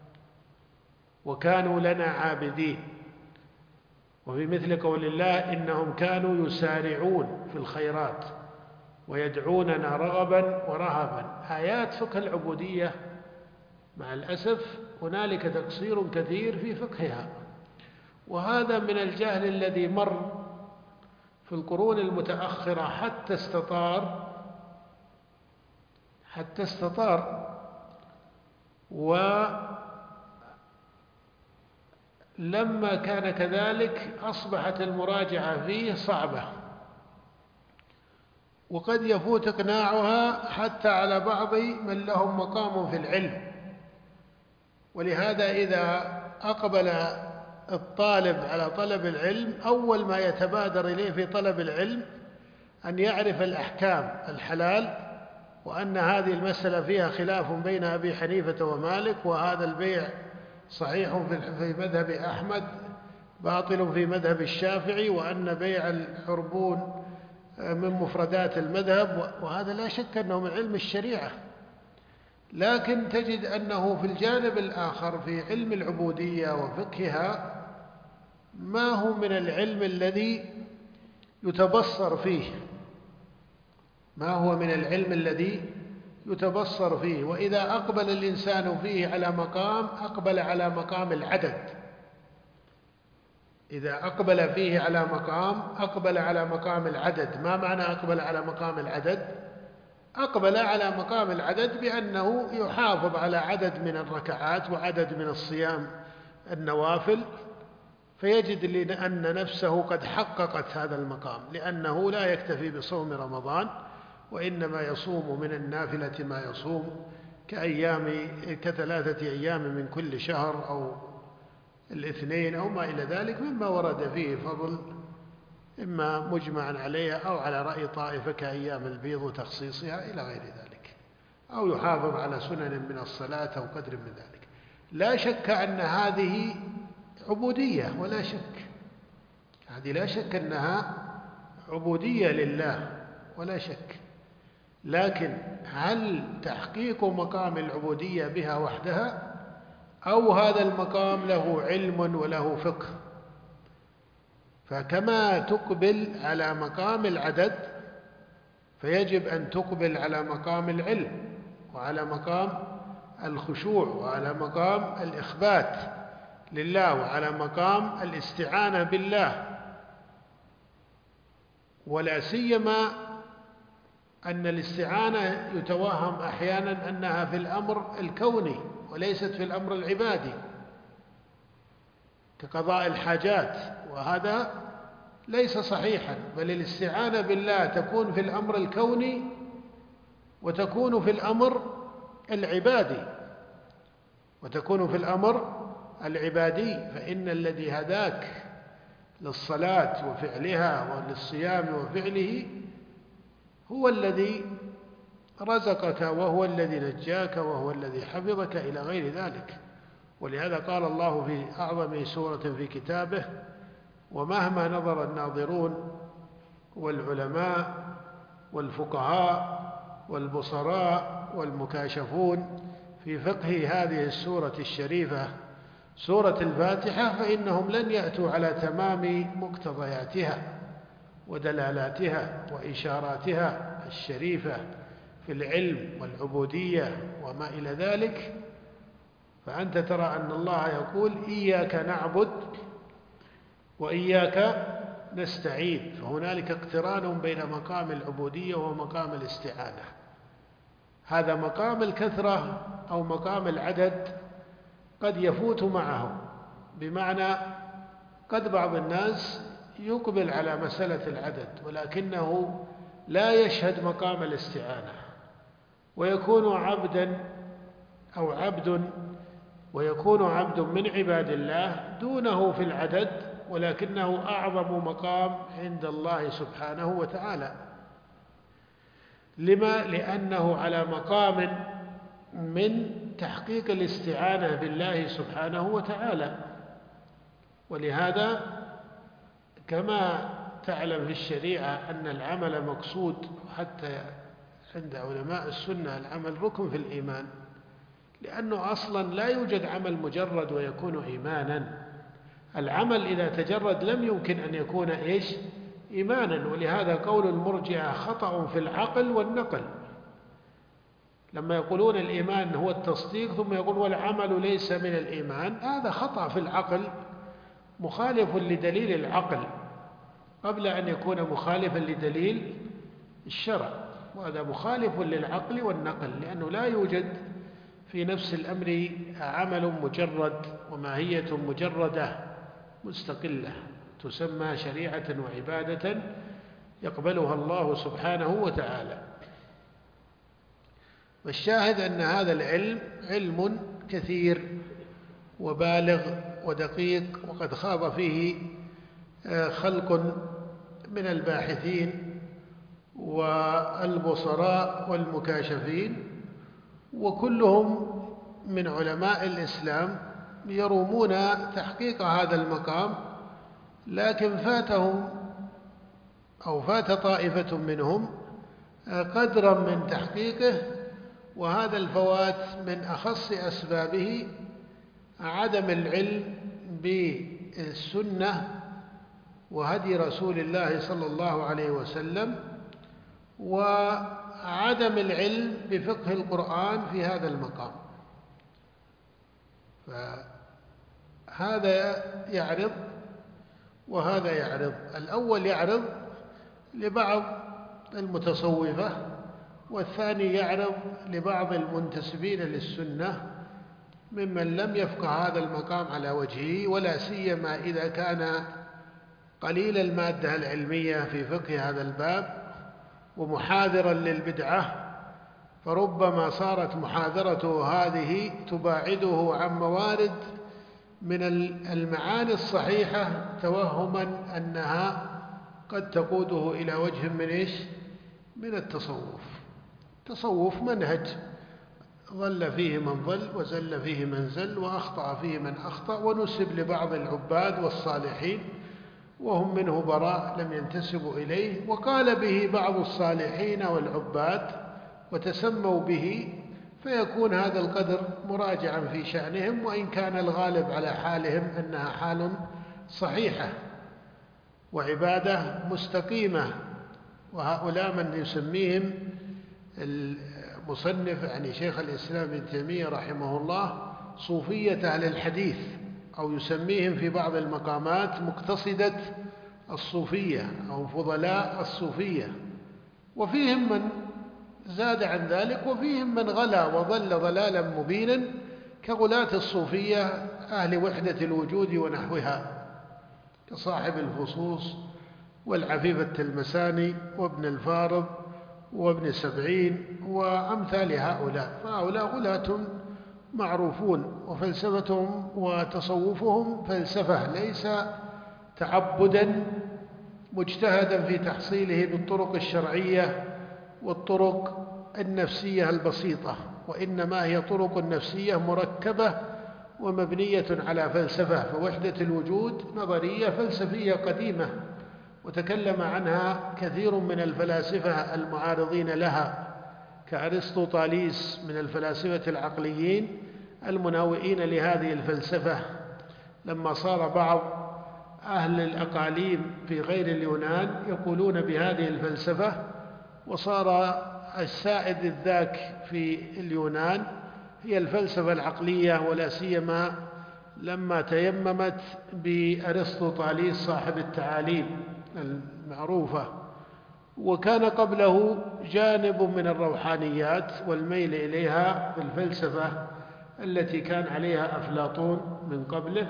وكانوا لنا عابدين. وفي مثل قول الله إنهم كانوا يسارعون في الخيرات ويدعوننا رغبا ورهبا. آيات فقه العبودية مع الأسف هنالك تقصير كثير في فقهها، وهذا من الجهل الذي مر في القرون المتأخرة حتى استطار ولما كان كذلك أصبحت المراجعة فيه صعبة، وقد يفوت إقناعها حتى على بعض من لهم مقام في العلم. ولهذا إذا أقبل الطالب على طلب العلم، أول ما يتبادر إليه في طلب العلم أن يعرف الأحكام الحلال، وأن هذه المسألة فيها خلاف بين أبي حنيفة ومالك، وهذا البيع صحيح في مذهب أحمد باطل في مذهب الشافعي، وأن بيع الحربون من مفردات المذهب، وهذا لا شك أنه من علم الشريعة. لكن تجد أنه في الجانب الآخر في علم العبودية وفقهها ما هو من العلم الذي يتبصر فيه، ما هو من العلم الذي يتبصر فيه. وإذا أقبل الإنسان فيه على مقام أقبل على مقام العدد، إذا أقبل فيه على مقام أقبل على مقام العدد. ما معنى أقبل على مقام العدد؟ أقبل على مقام العدد بأنه يحافظ على عدد من الركعات وعدد من الصيام النوافل، فيجد أن نفسه قد حققت هذا المقام، لأنه لا يكتفي بصوم رمضان، وإنما يصوم من النافلة ما يصوم كثلاثة أيام من كل شهر أو الاثنين أو ما إلى ذلك مما ورد فيه فضل، إما مجمعا عليها أو على رأي طائفة كأيام البيض وتخصيصها إلى غير ذلك، أو يحافظ على سنن من الصلاة أو قدر من ذلك. لا شك أن هذه عبودية، ولا شك هذه لا شك أنها عبودية لله ولا شك. لكن هل تحقيق مقام العبودية بها وحدها، أو هذا المقام له علم وله فقه؟ فكما تقبل على مقام العدد فيجب أن تقبل على مقام العلم وعلى مقام الخشوع وعلى مقام الإخبات لله وعلى مقام الاستعانة بالله. ولا سيما أن الاستعانة يتوهم أحيانا أنها في الأمر الكوني وليست في الأمر العبادي كقضاء الحاجات، وهذا ليس صحيحا، بل الاستعانة بالله تكون في الأمر الكوني وتكون في الأمر العبادي، فإن الذي هداك للصلاة وفعلها وللصيام وفعله هو الذي رزقك وهو الذي نجاك وهو الذي حفظك إلى غير ذلك. ولهذا قال الله في أعظم سورة في كتابه: ومهما نظر الناظرون والعلماء والفقهاء والبصراء والمكاشفون في فقه هذه السورة الشريفة سورة الفاتحة فإنهم لن يأتوا على تمام مقتضياتها ودلالاتها وإشاراتها الشريفة في العلم والعبودية وما إلى ذلك. فأنت ترى أن الله يقول: إياك نعبد وإياك نستعين، فهنالك اقتران بين مقام العبودية ومقام الاستعانة. هذا مقام الكثرة أو مقام العدد قد يفوت معه، بمعنى قد بعض الناس يقبل على مسألة العدد ولكنه لا يشهد مقام الاستعانة، ويكون عبدا أو عبد ويكون عبد من عباد الله دونه في العدد ولكنه أعظم مقام عند الله سبحانه وتعالى. لما؟ لأنه على مقام من تحقيق الاستعانة بالله سبحانه وتعالى. ولهذا كما تعلم في الشريعة أن العمل مقصود، حتى عند علماء السنة العمل ركن في الإيمان، لأنه أصلا لا يوجد عمل مجرد ويكون إيمانا. العمل إذا تجرد لم يمكن أن يكون إيمانا. ولهذا قول المرجئة خطأ في العقل والنقل، لما يقولون الإيمان هو التصديق ثم يقول والعمل ليس من الإيمان، هذا خطأ في العقل مخالف لدليل العقل قبل أن يكون مخالفا لدليل الشرع، وهذا مخالف للعقل والنقل، لأنه لا يوجد في نفس الأمر عمل مجرد وماهية مجردة مستقلة تسمى شريعة وعبادة يقبلها الله سبحانه وتعالى. والشاهد أن هذا العلم علم كثير وبالغ ودقيق، وقد خاض فيه خلق من الباحثين والبصراء والمكاشفين، وكلهم من علماء الإسلام يرومون تحقيق هذا المقام، لكن فاتهم أو فات طائفة منهم قدرا من تحقيقه، وهذا الفوات من أخص أسبابه عدم العلم بالسنة وهدي رسول الله صلى الله عليه وسلم، وعدم العلم بفقه القرآن في هذا المقام. فهذا يعرض وهذا يعرض. الأول يعرض لبعض المتصوفة، والثاني يعرض لبعض المنتسبين للسنة ممن لم يفقه هذا المقام على وجهه، ولا سيما إذا كان قليل المادة العلمية في فقه هذا الباب ومحاذرا للبدعة، فربما صارت محاذرته هذه تباعده عن موارد من المعاني الصحيحة توهما أنها قد تقوده إلى وجه من التصوف. التصوف منهج ضل فيه من ضل وزل فيه من زل وأخطأ فيه من أخطأ، ونسب لبعض العباد والصالحين وهم منه براء لم ينتسبوا إليه، وقال به بعض الصالحين والعباد وتسموا به، فيكون هذا القدر مراجعا في شأنهم، وإن كان الغالب على حالهم أنها حال صحيحة وعبادة مستقيمة. وهؤلاء من يسميهم المصنف يعني شيخ الإسلام ابن تيمية رحمه الله صوفية أهل الحديث، أو يسميهم في بعض المقامات مقتصدة الصوفية أو فضلاء الصوفية. وفيهم من زاد عن ذلك، وفيهم من غلا وضل ضلالا مبينا كغلاة الصوفية أهل وحدة الوجود ونحوها، كصاحب الفصوص والعفيف التلمساني وابن الفارض وابن سبعين وأمثال هؤلاء. فهؤلاء غلاة معروفون، وفلسفتهم وتصوفهم فلسفة ليس تعبدا مجتهدا في تحصيله بالطرق الشرعية والطرق النفسية البسيطة، وإنما هي طرق نفسية مركبة ومبنية على فلسفة. فوحدة الوجود نظرية فلسفية قديمة وتكلم عنها كثير من الفلاسفة المعارضين لها كأرسطو طاليس من الفلاسفة العقليين المناوئين لهذه الفلسفة، لما صار بعض أهل الأقاليم في غير اليونان يقولون بهذه الفلسفة، وصار السائد الذاك في اليونان هي الفلسفة العقلية، ولا سيما لما تيممت بأرسطو طاليس صاحب التعاليم المعروفة. وكان قبله جانب من الروحانيات والميل إليها في الفلسفة التي كان عليها أفلاطون من قبله،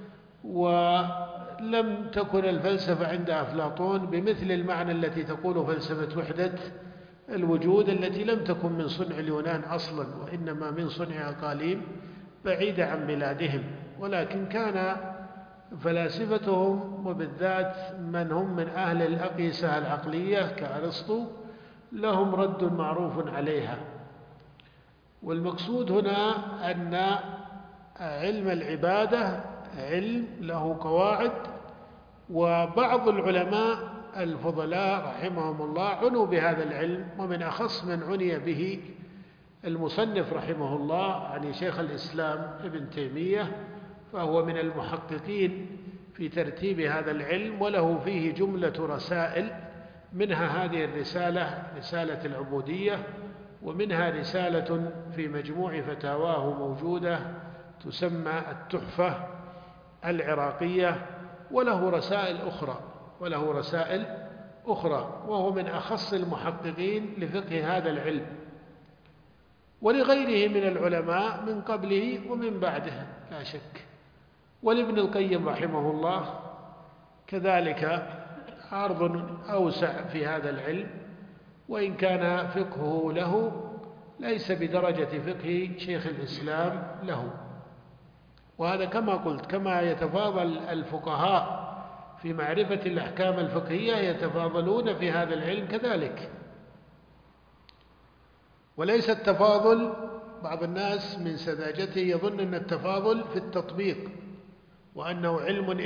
ولم تكن الفلسفة عند أفلاطون بمثل المعنى التي تقول فلسفة وحدة الوجود، التي لم تكن من صنع اليونان أصلا، وإنما من صنع أقاليم بعيدة عن بلادهم. ولكن كان فلاسفتهم وبالذات من هم من أهل الأقيسة العقلية كأرسطو لهم رد معروف عليها. والمقصود هنا أن علم العبادة علم له قواعد، وبعض العلماء الفضلاء رحمهم الله عنوا بهذا العلم، ومن أخص من عني به المصنف رحمه الله يعني شيخ الإسلام ابن تيمية، فهو من المحققين في ترتيب هذا العلم، وله فيه جملة رسائل، منها هذه الرسالة رسالة العبودية، ومنها رسالة في مجموع فتاواه موجودة تسمى التحفة العراقية، وله رسائل أخرى، وهو من أخص المحققين لفقه هذا العلم، ولغيره من العلماء من قبله ومن بعده لا شك. ولابن القيم رحمه الله كذلك عرض أوسع في هذا العلم، وإن كان فقهه له ليس بدرجة فقه شيخ الإسلام له. وهذا كما قلت، كما يتفاضل الفقهاء في معرفة الأحكام الفقهية يتفاضلون في هذا العلم كذلك. وليس التفاضل، بعض الناس من سذاجته يظن أن التفاضل في التطبيق، وأنه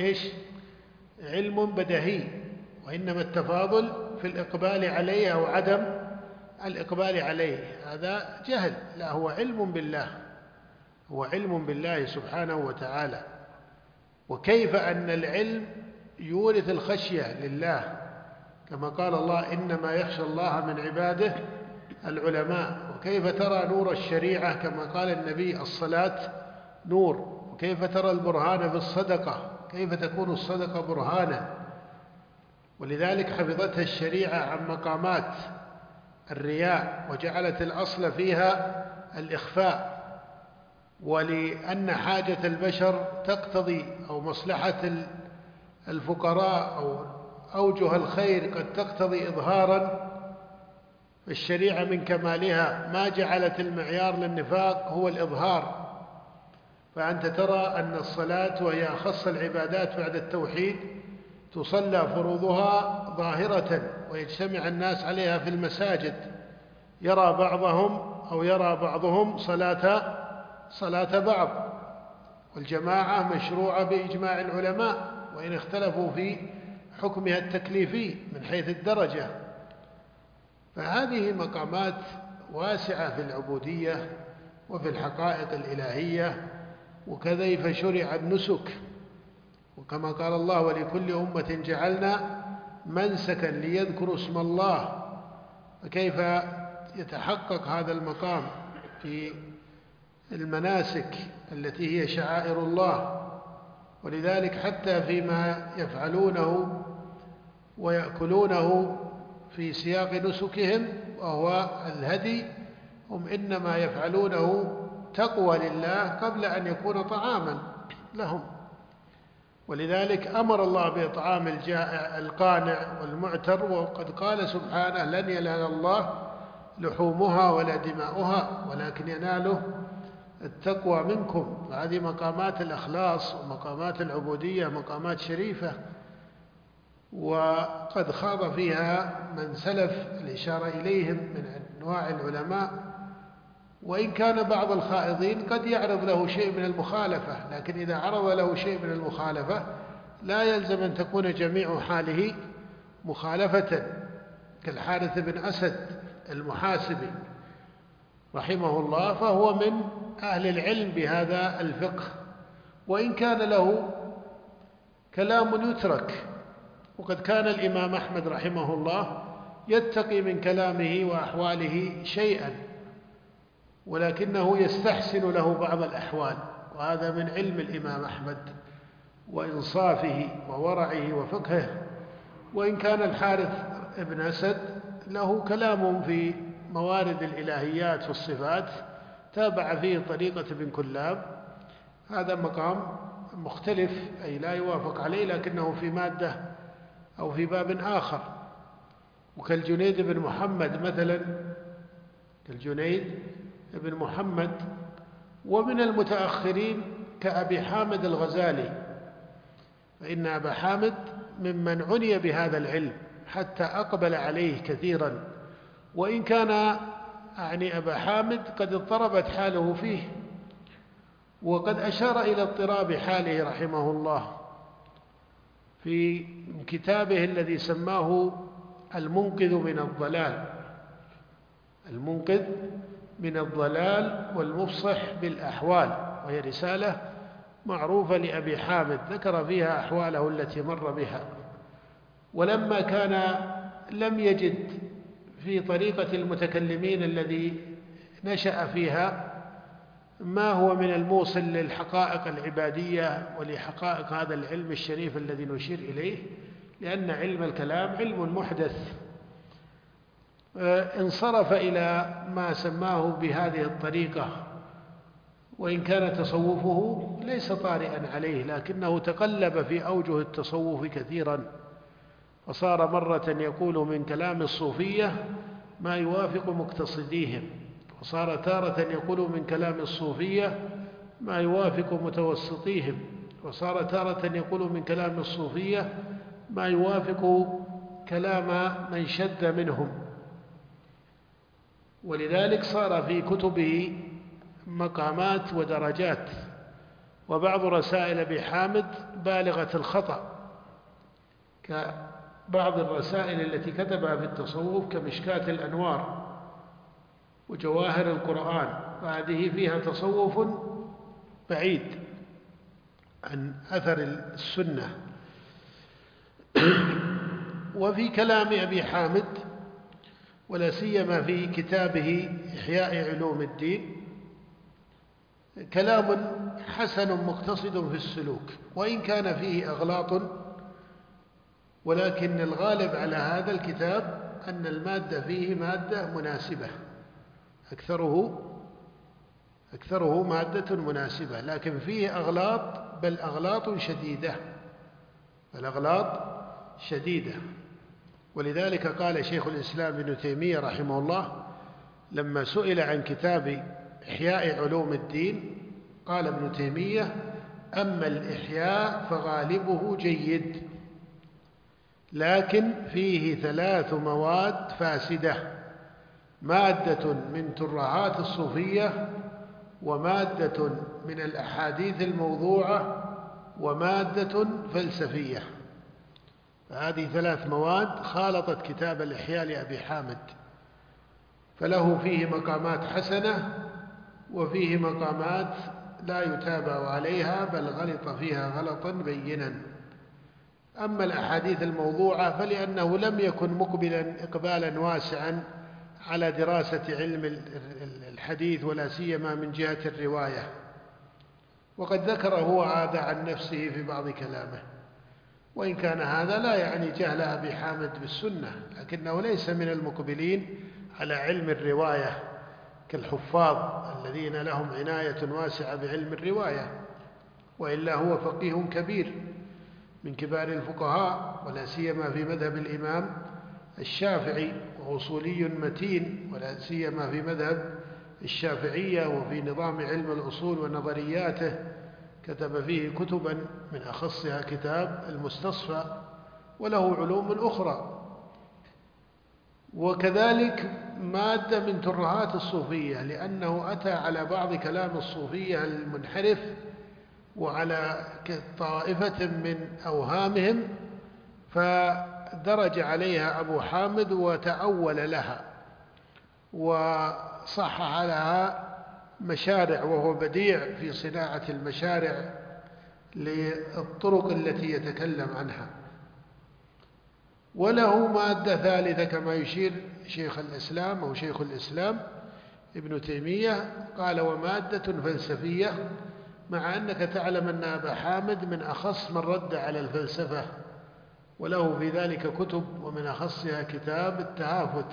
علم بديهي، وإنما التفاضل في الإقبال عليه أو عدم الإقبال عليه. هذا جهل، لا، هو علم بالله، هو علم بالله سبحانه وتعالى. وكيف أن العلم يورث الخشية لله، كما قال الله إنما يخشى الله من عباده العلماء. وكيف ترى نور الشريعة كما قال النبي الصلاة نور. وكيف ترى البرهان في الصدقة، كيف تكون الصدقة برهانا. ولذلك حفظتها الشريعة عن مقامات الرياء وجعلت الأصل فيها الإخفاء، ولأن حاجة البشر تقتضي أو مصلحة الفقراء أو أوجه الخير قد تقتضي إظهارا. الشريعة من كمالها ما جعلت المعيار للنفاق هو الإظهار. فأنت ترى أن الصلاة وهي أخص العبادات بعد التوحيد تصلى فروضها ظاهرة، ويجتمع الناس عليها في المساجد، يرى بعضهم صلاة بعض. والجماعة مشروعة بإجماع العلماء، وإن اختلفوا في حكمها التكليفي من حيث الدرجة. فهذه مقامات واسعة في العبودية وفي الحقائق الإلهية. وكذلك شرع النسك، وكما قال الله ولكل أمة جعلنا منسكا ليذكروا اسم الله. فكيف يتحقق هذا المقام في المناسك التي هي شعائر الله؟ ولذلك حتى فيما يفعلونه ويأكلونه في سياق نسكهم وهو الهدي، هم إنما يفعلونه تقوى لله قبل أن يكون طعاما لهم. ولذلك أمر الله بإطعام الجائع القانع والمعتر، وقد قال سبحانه لن ينال الله لحومها ولا دماؤها ولكن يناله التقوى منكم. فهذه مقامات الإخلاص ومقامات العبودية مقامات شريفة وقد خاض فيها من سلف الإشارة إليهم من أنواع العلماء، وإن كان بعض الخائضين قد يعرض له شيء من المخالفة، لكن إذا عرض له شيء من المخالفة لا يلزم أن تكون جميع حاله مخالفة، كالحارث بن أسد المحاسبي رحمه الله، فهو من أهل العلم بهذا الفقه، وإن كان له كلام يترك. وقد كان الإمام أحمد رحمه الله يتقي من كلامه وأحواله شيئا، ولكنه يستحسن له بعض الأحوال، وهذا من علم الإمام أحمد وإنصافه وورعه وفقهه. وإن كان الحارث بن أسد له كلام في موارد الإلهيات والصفات تابع فيه طريقة ابن كلاب، هذا مقام مختلف أي لا يوافق عليه، لكنه في مادة أو في باب آخر. وكالجنيد بن محمد مثلا، كالجنيد بن محمد، ومن المتأخرين كأبي حامد الغزالي، فإن أبا حامد ممن عني بهذا العلم حتى أقبل عليه كثيرا، وإن كان أبا حامد قد اضطربت حاله فيه، وقد أشار إلى اضطراب حاله رحمه الله في كتابه الذي سماه المنقذ من الضلال، المنقذ من الضلال والمفصح بالأحوال، وهي رسالة معروفة لأبي حامد ذكر فيها أحواله التي مر بها. ولما كان لم يجد في طريقة المتكلمين الذي نشأ فيها ما هو من الموصل للحقائق العبادية ولحقائق هذا العلم الشريف الذي نشير إليه، لأن علم الكلام علم محدث، انصرف إلى ما سماه بهذه الطريقة، وإن كان تصوفه ليس طارئا عليه، لكنه تقلب في أوجه التصوف كثيرا، فصار مرة يقول من كلام الصوفية ما يوافق مقتصديهم، وصار تارة يقول من كلام الصوفية ما يوافق متوسطيهم، وصار تارة يقول من كلام الصوفية ما يوافق كلام من شد منهم. ولذلك صار في كتبه مقامات ودرجات، وبعض رسائل أبي حامد بالغة الخطأ، كبعض الرسائل التي كتبها في التصوف كمشكاة الأنوار وجواهر القرآن، فهذه فيها تصوف بعيد عن أثر السنة. وفي كلام أبي حامد ولا سيما في كتابه إحياء علوم الدين كلام حسن مقتصد في السلوك، وإن كان فيه أغلاط، ولكن الغالب على هذا الكتاب أن المادة فيه مادة مناسبة، أكثره مادة مناسبة، لكن فيه أغلاط، بل أغلاط شديدة، الأغلاط شديدة. ولذلك قال شيخ الإسلام ابن تيمية رحمه الله لما سئل عن كتاب إحياء علوم الدين قال ابن تيمية: أما الإحياء فغالبه جيد، لكن فيه 3 مواد فاسدة: مادة من ترهات الصوفية، ومادة من الأحاديث الموضوعة، ومادة فلسفية. فهذه 3 مواد خالطت كتاب الإحياء لأبي حامد، فله فيه مقامات حسنة وفيه مقامات لا يتابع عليها، بل غلط فيها غلطا بينا. أما الأحاديث الموضوعة فلأنه لم يكن مقبلا إقبالا واسعا على دراسة علم الحديث، ولا سيما من جهة الرواية، وقد ذكر هو هذا عن نفسه في بعض كلامه. وإن كان هذا لا يعني جهل أبي حامد بالسنة، لكنه ليس من المقبلين على علم الرواية كالحفاظ الذين لهم عناية واسعة بعلم الرواية، وإلا هو فقيه كبير من كبار الفقهاء، ولا سيما في مذهب الإمام الشافعي، وأصولي متين، ولا سيما في مذهب الشافعية، وفي نظام علم الأصول ونظرياته كتب فيه كتبا، من أخصها كتاب المستصفى وله علوم أخرى. وكذلك مادة من ترهات الصوفية، لأنه أتى على بعض كلام الصوفية المنحرف وعلى طائفة من أوهامهم، فدرج عليها أبو حامد وتأول لها وصحح لها مشارع، وهو بديع في صناعة المشارع للطرق التي يتكلم عنها. وله مادة ثالثة كما يشير شيخ الإسلام أو شيخ الإسلام ابن تيمية، قال: ومادة فلسفية، مع أنك تعلم أن أبا حامد من أخص من رد على الفلسفة، وله في ذلك كتب، ومن أخصها كتاب التهافت.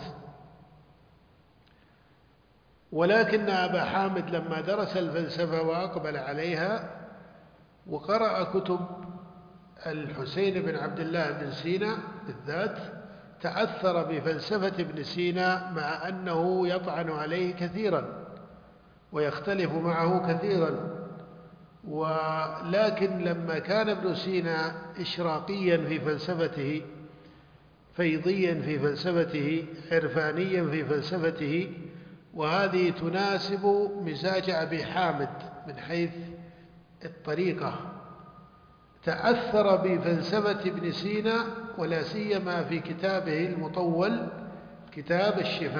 ولكن أبا حامد لما درس الفلسفة وأقبل عليها وقرأ كتب الحسين بن عبد الله بن سينا بالذات، تأثر بفلسفة ابن سينا، مع أنه يطعن عليه كثيرا ويختلف معه كثيرا. ولكن لما كان ابن سينا إشراقيا في فلسفته، فيضيا في فلسفته، عرفانيا في فلسفته، وهذه تناسب مزاج أبي حامد من حيث الطريقة، تأثر بفلسفة ابن سينا، ولا سيما في كتابه المطول كتاب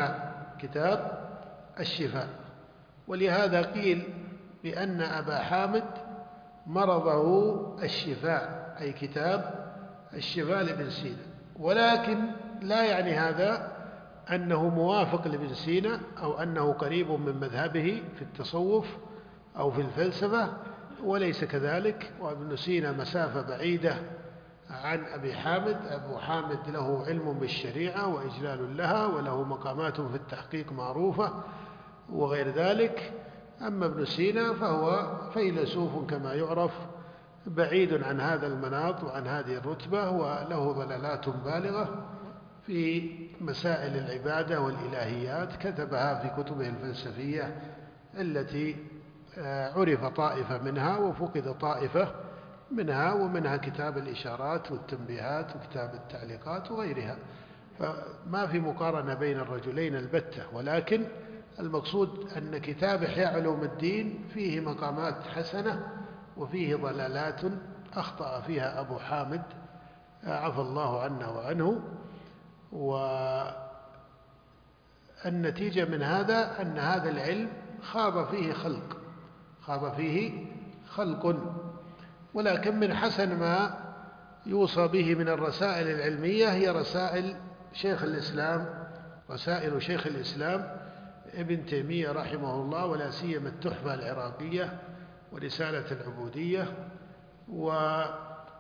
الشفاء. ولهذا قيل بأن أبا حامد مرضه الشفاء، أي كتاب الشفاء لابن سينا. ولكن لا يعني هذا أنه موافق لابن سينا أو أنه قريب من مذهبه في التصوف أو في الفلسفة، وليس كذلك. وابن سينا مسافة بعيدة عن أبي حامد. أبو حامد له علم بالشريعة وإجلال لها، وله مقامات في التحقيق معروفة وغير ذلك. أما ابن سينا فهو فيلسوف كما يعرف، بعيد عن هذا المناط وعن هذه الرتبة، وله ضلالات بالغة في مسائل العبادة والإلهيات، كتبها في كتبه الفلسفية التي عرف طائفة منها وفقد طائفة منها، ومنها كتاب الإشارات والتنبيهات وكتاب التعليقات وغيرها. فما في مقارنة بين الرجلين البتة، ولكن المقصود أن كتاب إحياء علوم الدين فيه مقامات حسنة وفيه ضلالات أخطأ فيها أبو حامد، عفى الله عنا وعنه. والنتيجة من هذا أن هذا العلم خاض فيه خلق. ولكن من حسن ما يوصى به من الرسائل العلمية هي رسائل شيخ الإسلام ابن تيمية رحمه الله، ولا سيما التحفة العراقية ورسالة العبودية. وابن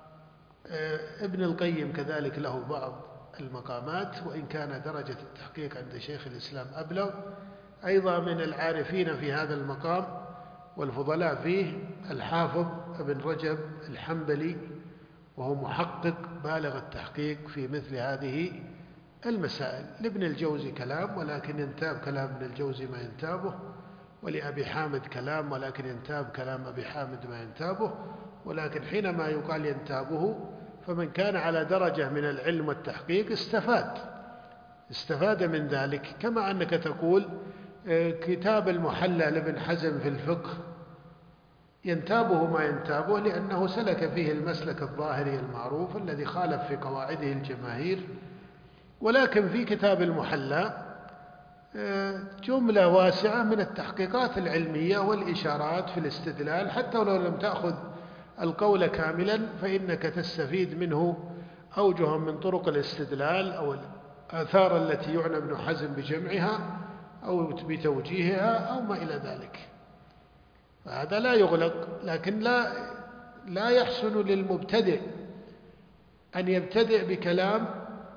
القيم كذلك له بعض المقامات، وإن كان درجة التحقيق عند شيخ الإسلام أبلغ. أيضا من العارفين في هذا المقام والفضلاء فيه الحافظ ابن رجب الحنبلي، وهو محقق بالغ التحقيق في مثل هذه المسائل. لابن الجوزي كلام، ولكن ينتاب كلام ابن الجوزي ما ينتابه، ولأبي حامد كلام، ولكن ينتاب كلام أبي حامد ما ينتابه. ولكن حينما يقال ينتابه، فمن كان على درجة من العلم والتحقيق استفاد من ذلك. كما أنك تقول كتاب المحلى لابن حزم في الفقه ينتابه ما ينتابه، لأنه سلك فيه المسلك الظاهري المعروف الذي خالف في قواعده الجماهير. ولكن في كتاب المحلى جملة واسعة من التحقيقات العلمية والإشارات في الاستدلال، حتى ولو لم تأخذ القول كاملا فإنك تستفيد منه أوجها من طرق الاستدلال أو الآثار التي يعنى ابن حزم بجمعها أو بتوجيهها أو ما إلى ذلك. فهذا لا يغلق، لكن لا يحسن للمبتدئ أن يبتدئ بكلام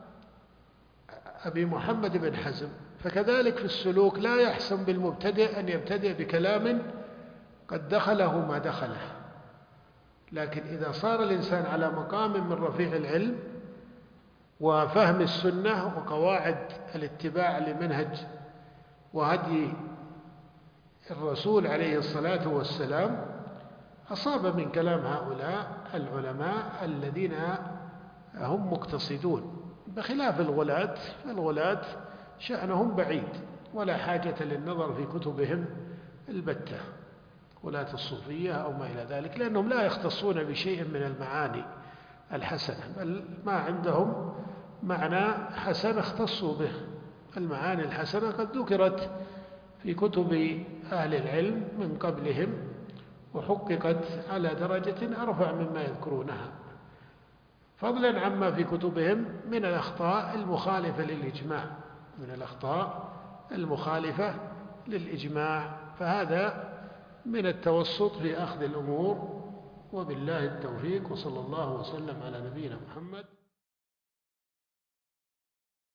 أبي محمد بن حزم، فكذلك في السلوك لا يحسن بالمبتدئ أن يبتدئ بكلام قد دخله ما دخله. لكن إذا صار الإنسان على مقام من رفيع العلم وفهم السنة وقواعد الاتباع لمنهج وهدي الرسول عليه الصلاة والسلام، أصاب من كلام هؤلاء العلماء الذين هم مقتصدون، بخلاف الغلاة شأنهم بعيد ولا حاجة للنظر في كتبهم البتة، غلاة الصوفية أو ما إلى ذلك، لأنهم لا يختصون بشيء من المعاني الحسنة، بل ما عندهم معنى حسن اختصوا به. المعاني الحسنة قد ذكرت في كتب أهل العلم من قبلهم وحققت على درجة أرفع مما يذكرونها، فضلا عما في كتبهم من الأخطاء المخالفة للإجماع، فهذا من التوسط في أخذ الأمور، وبالله التوفيق، وصلى الله وسلم على نبينا محمد.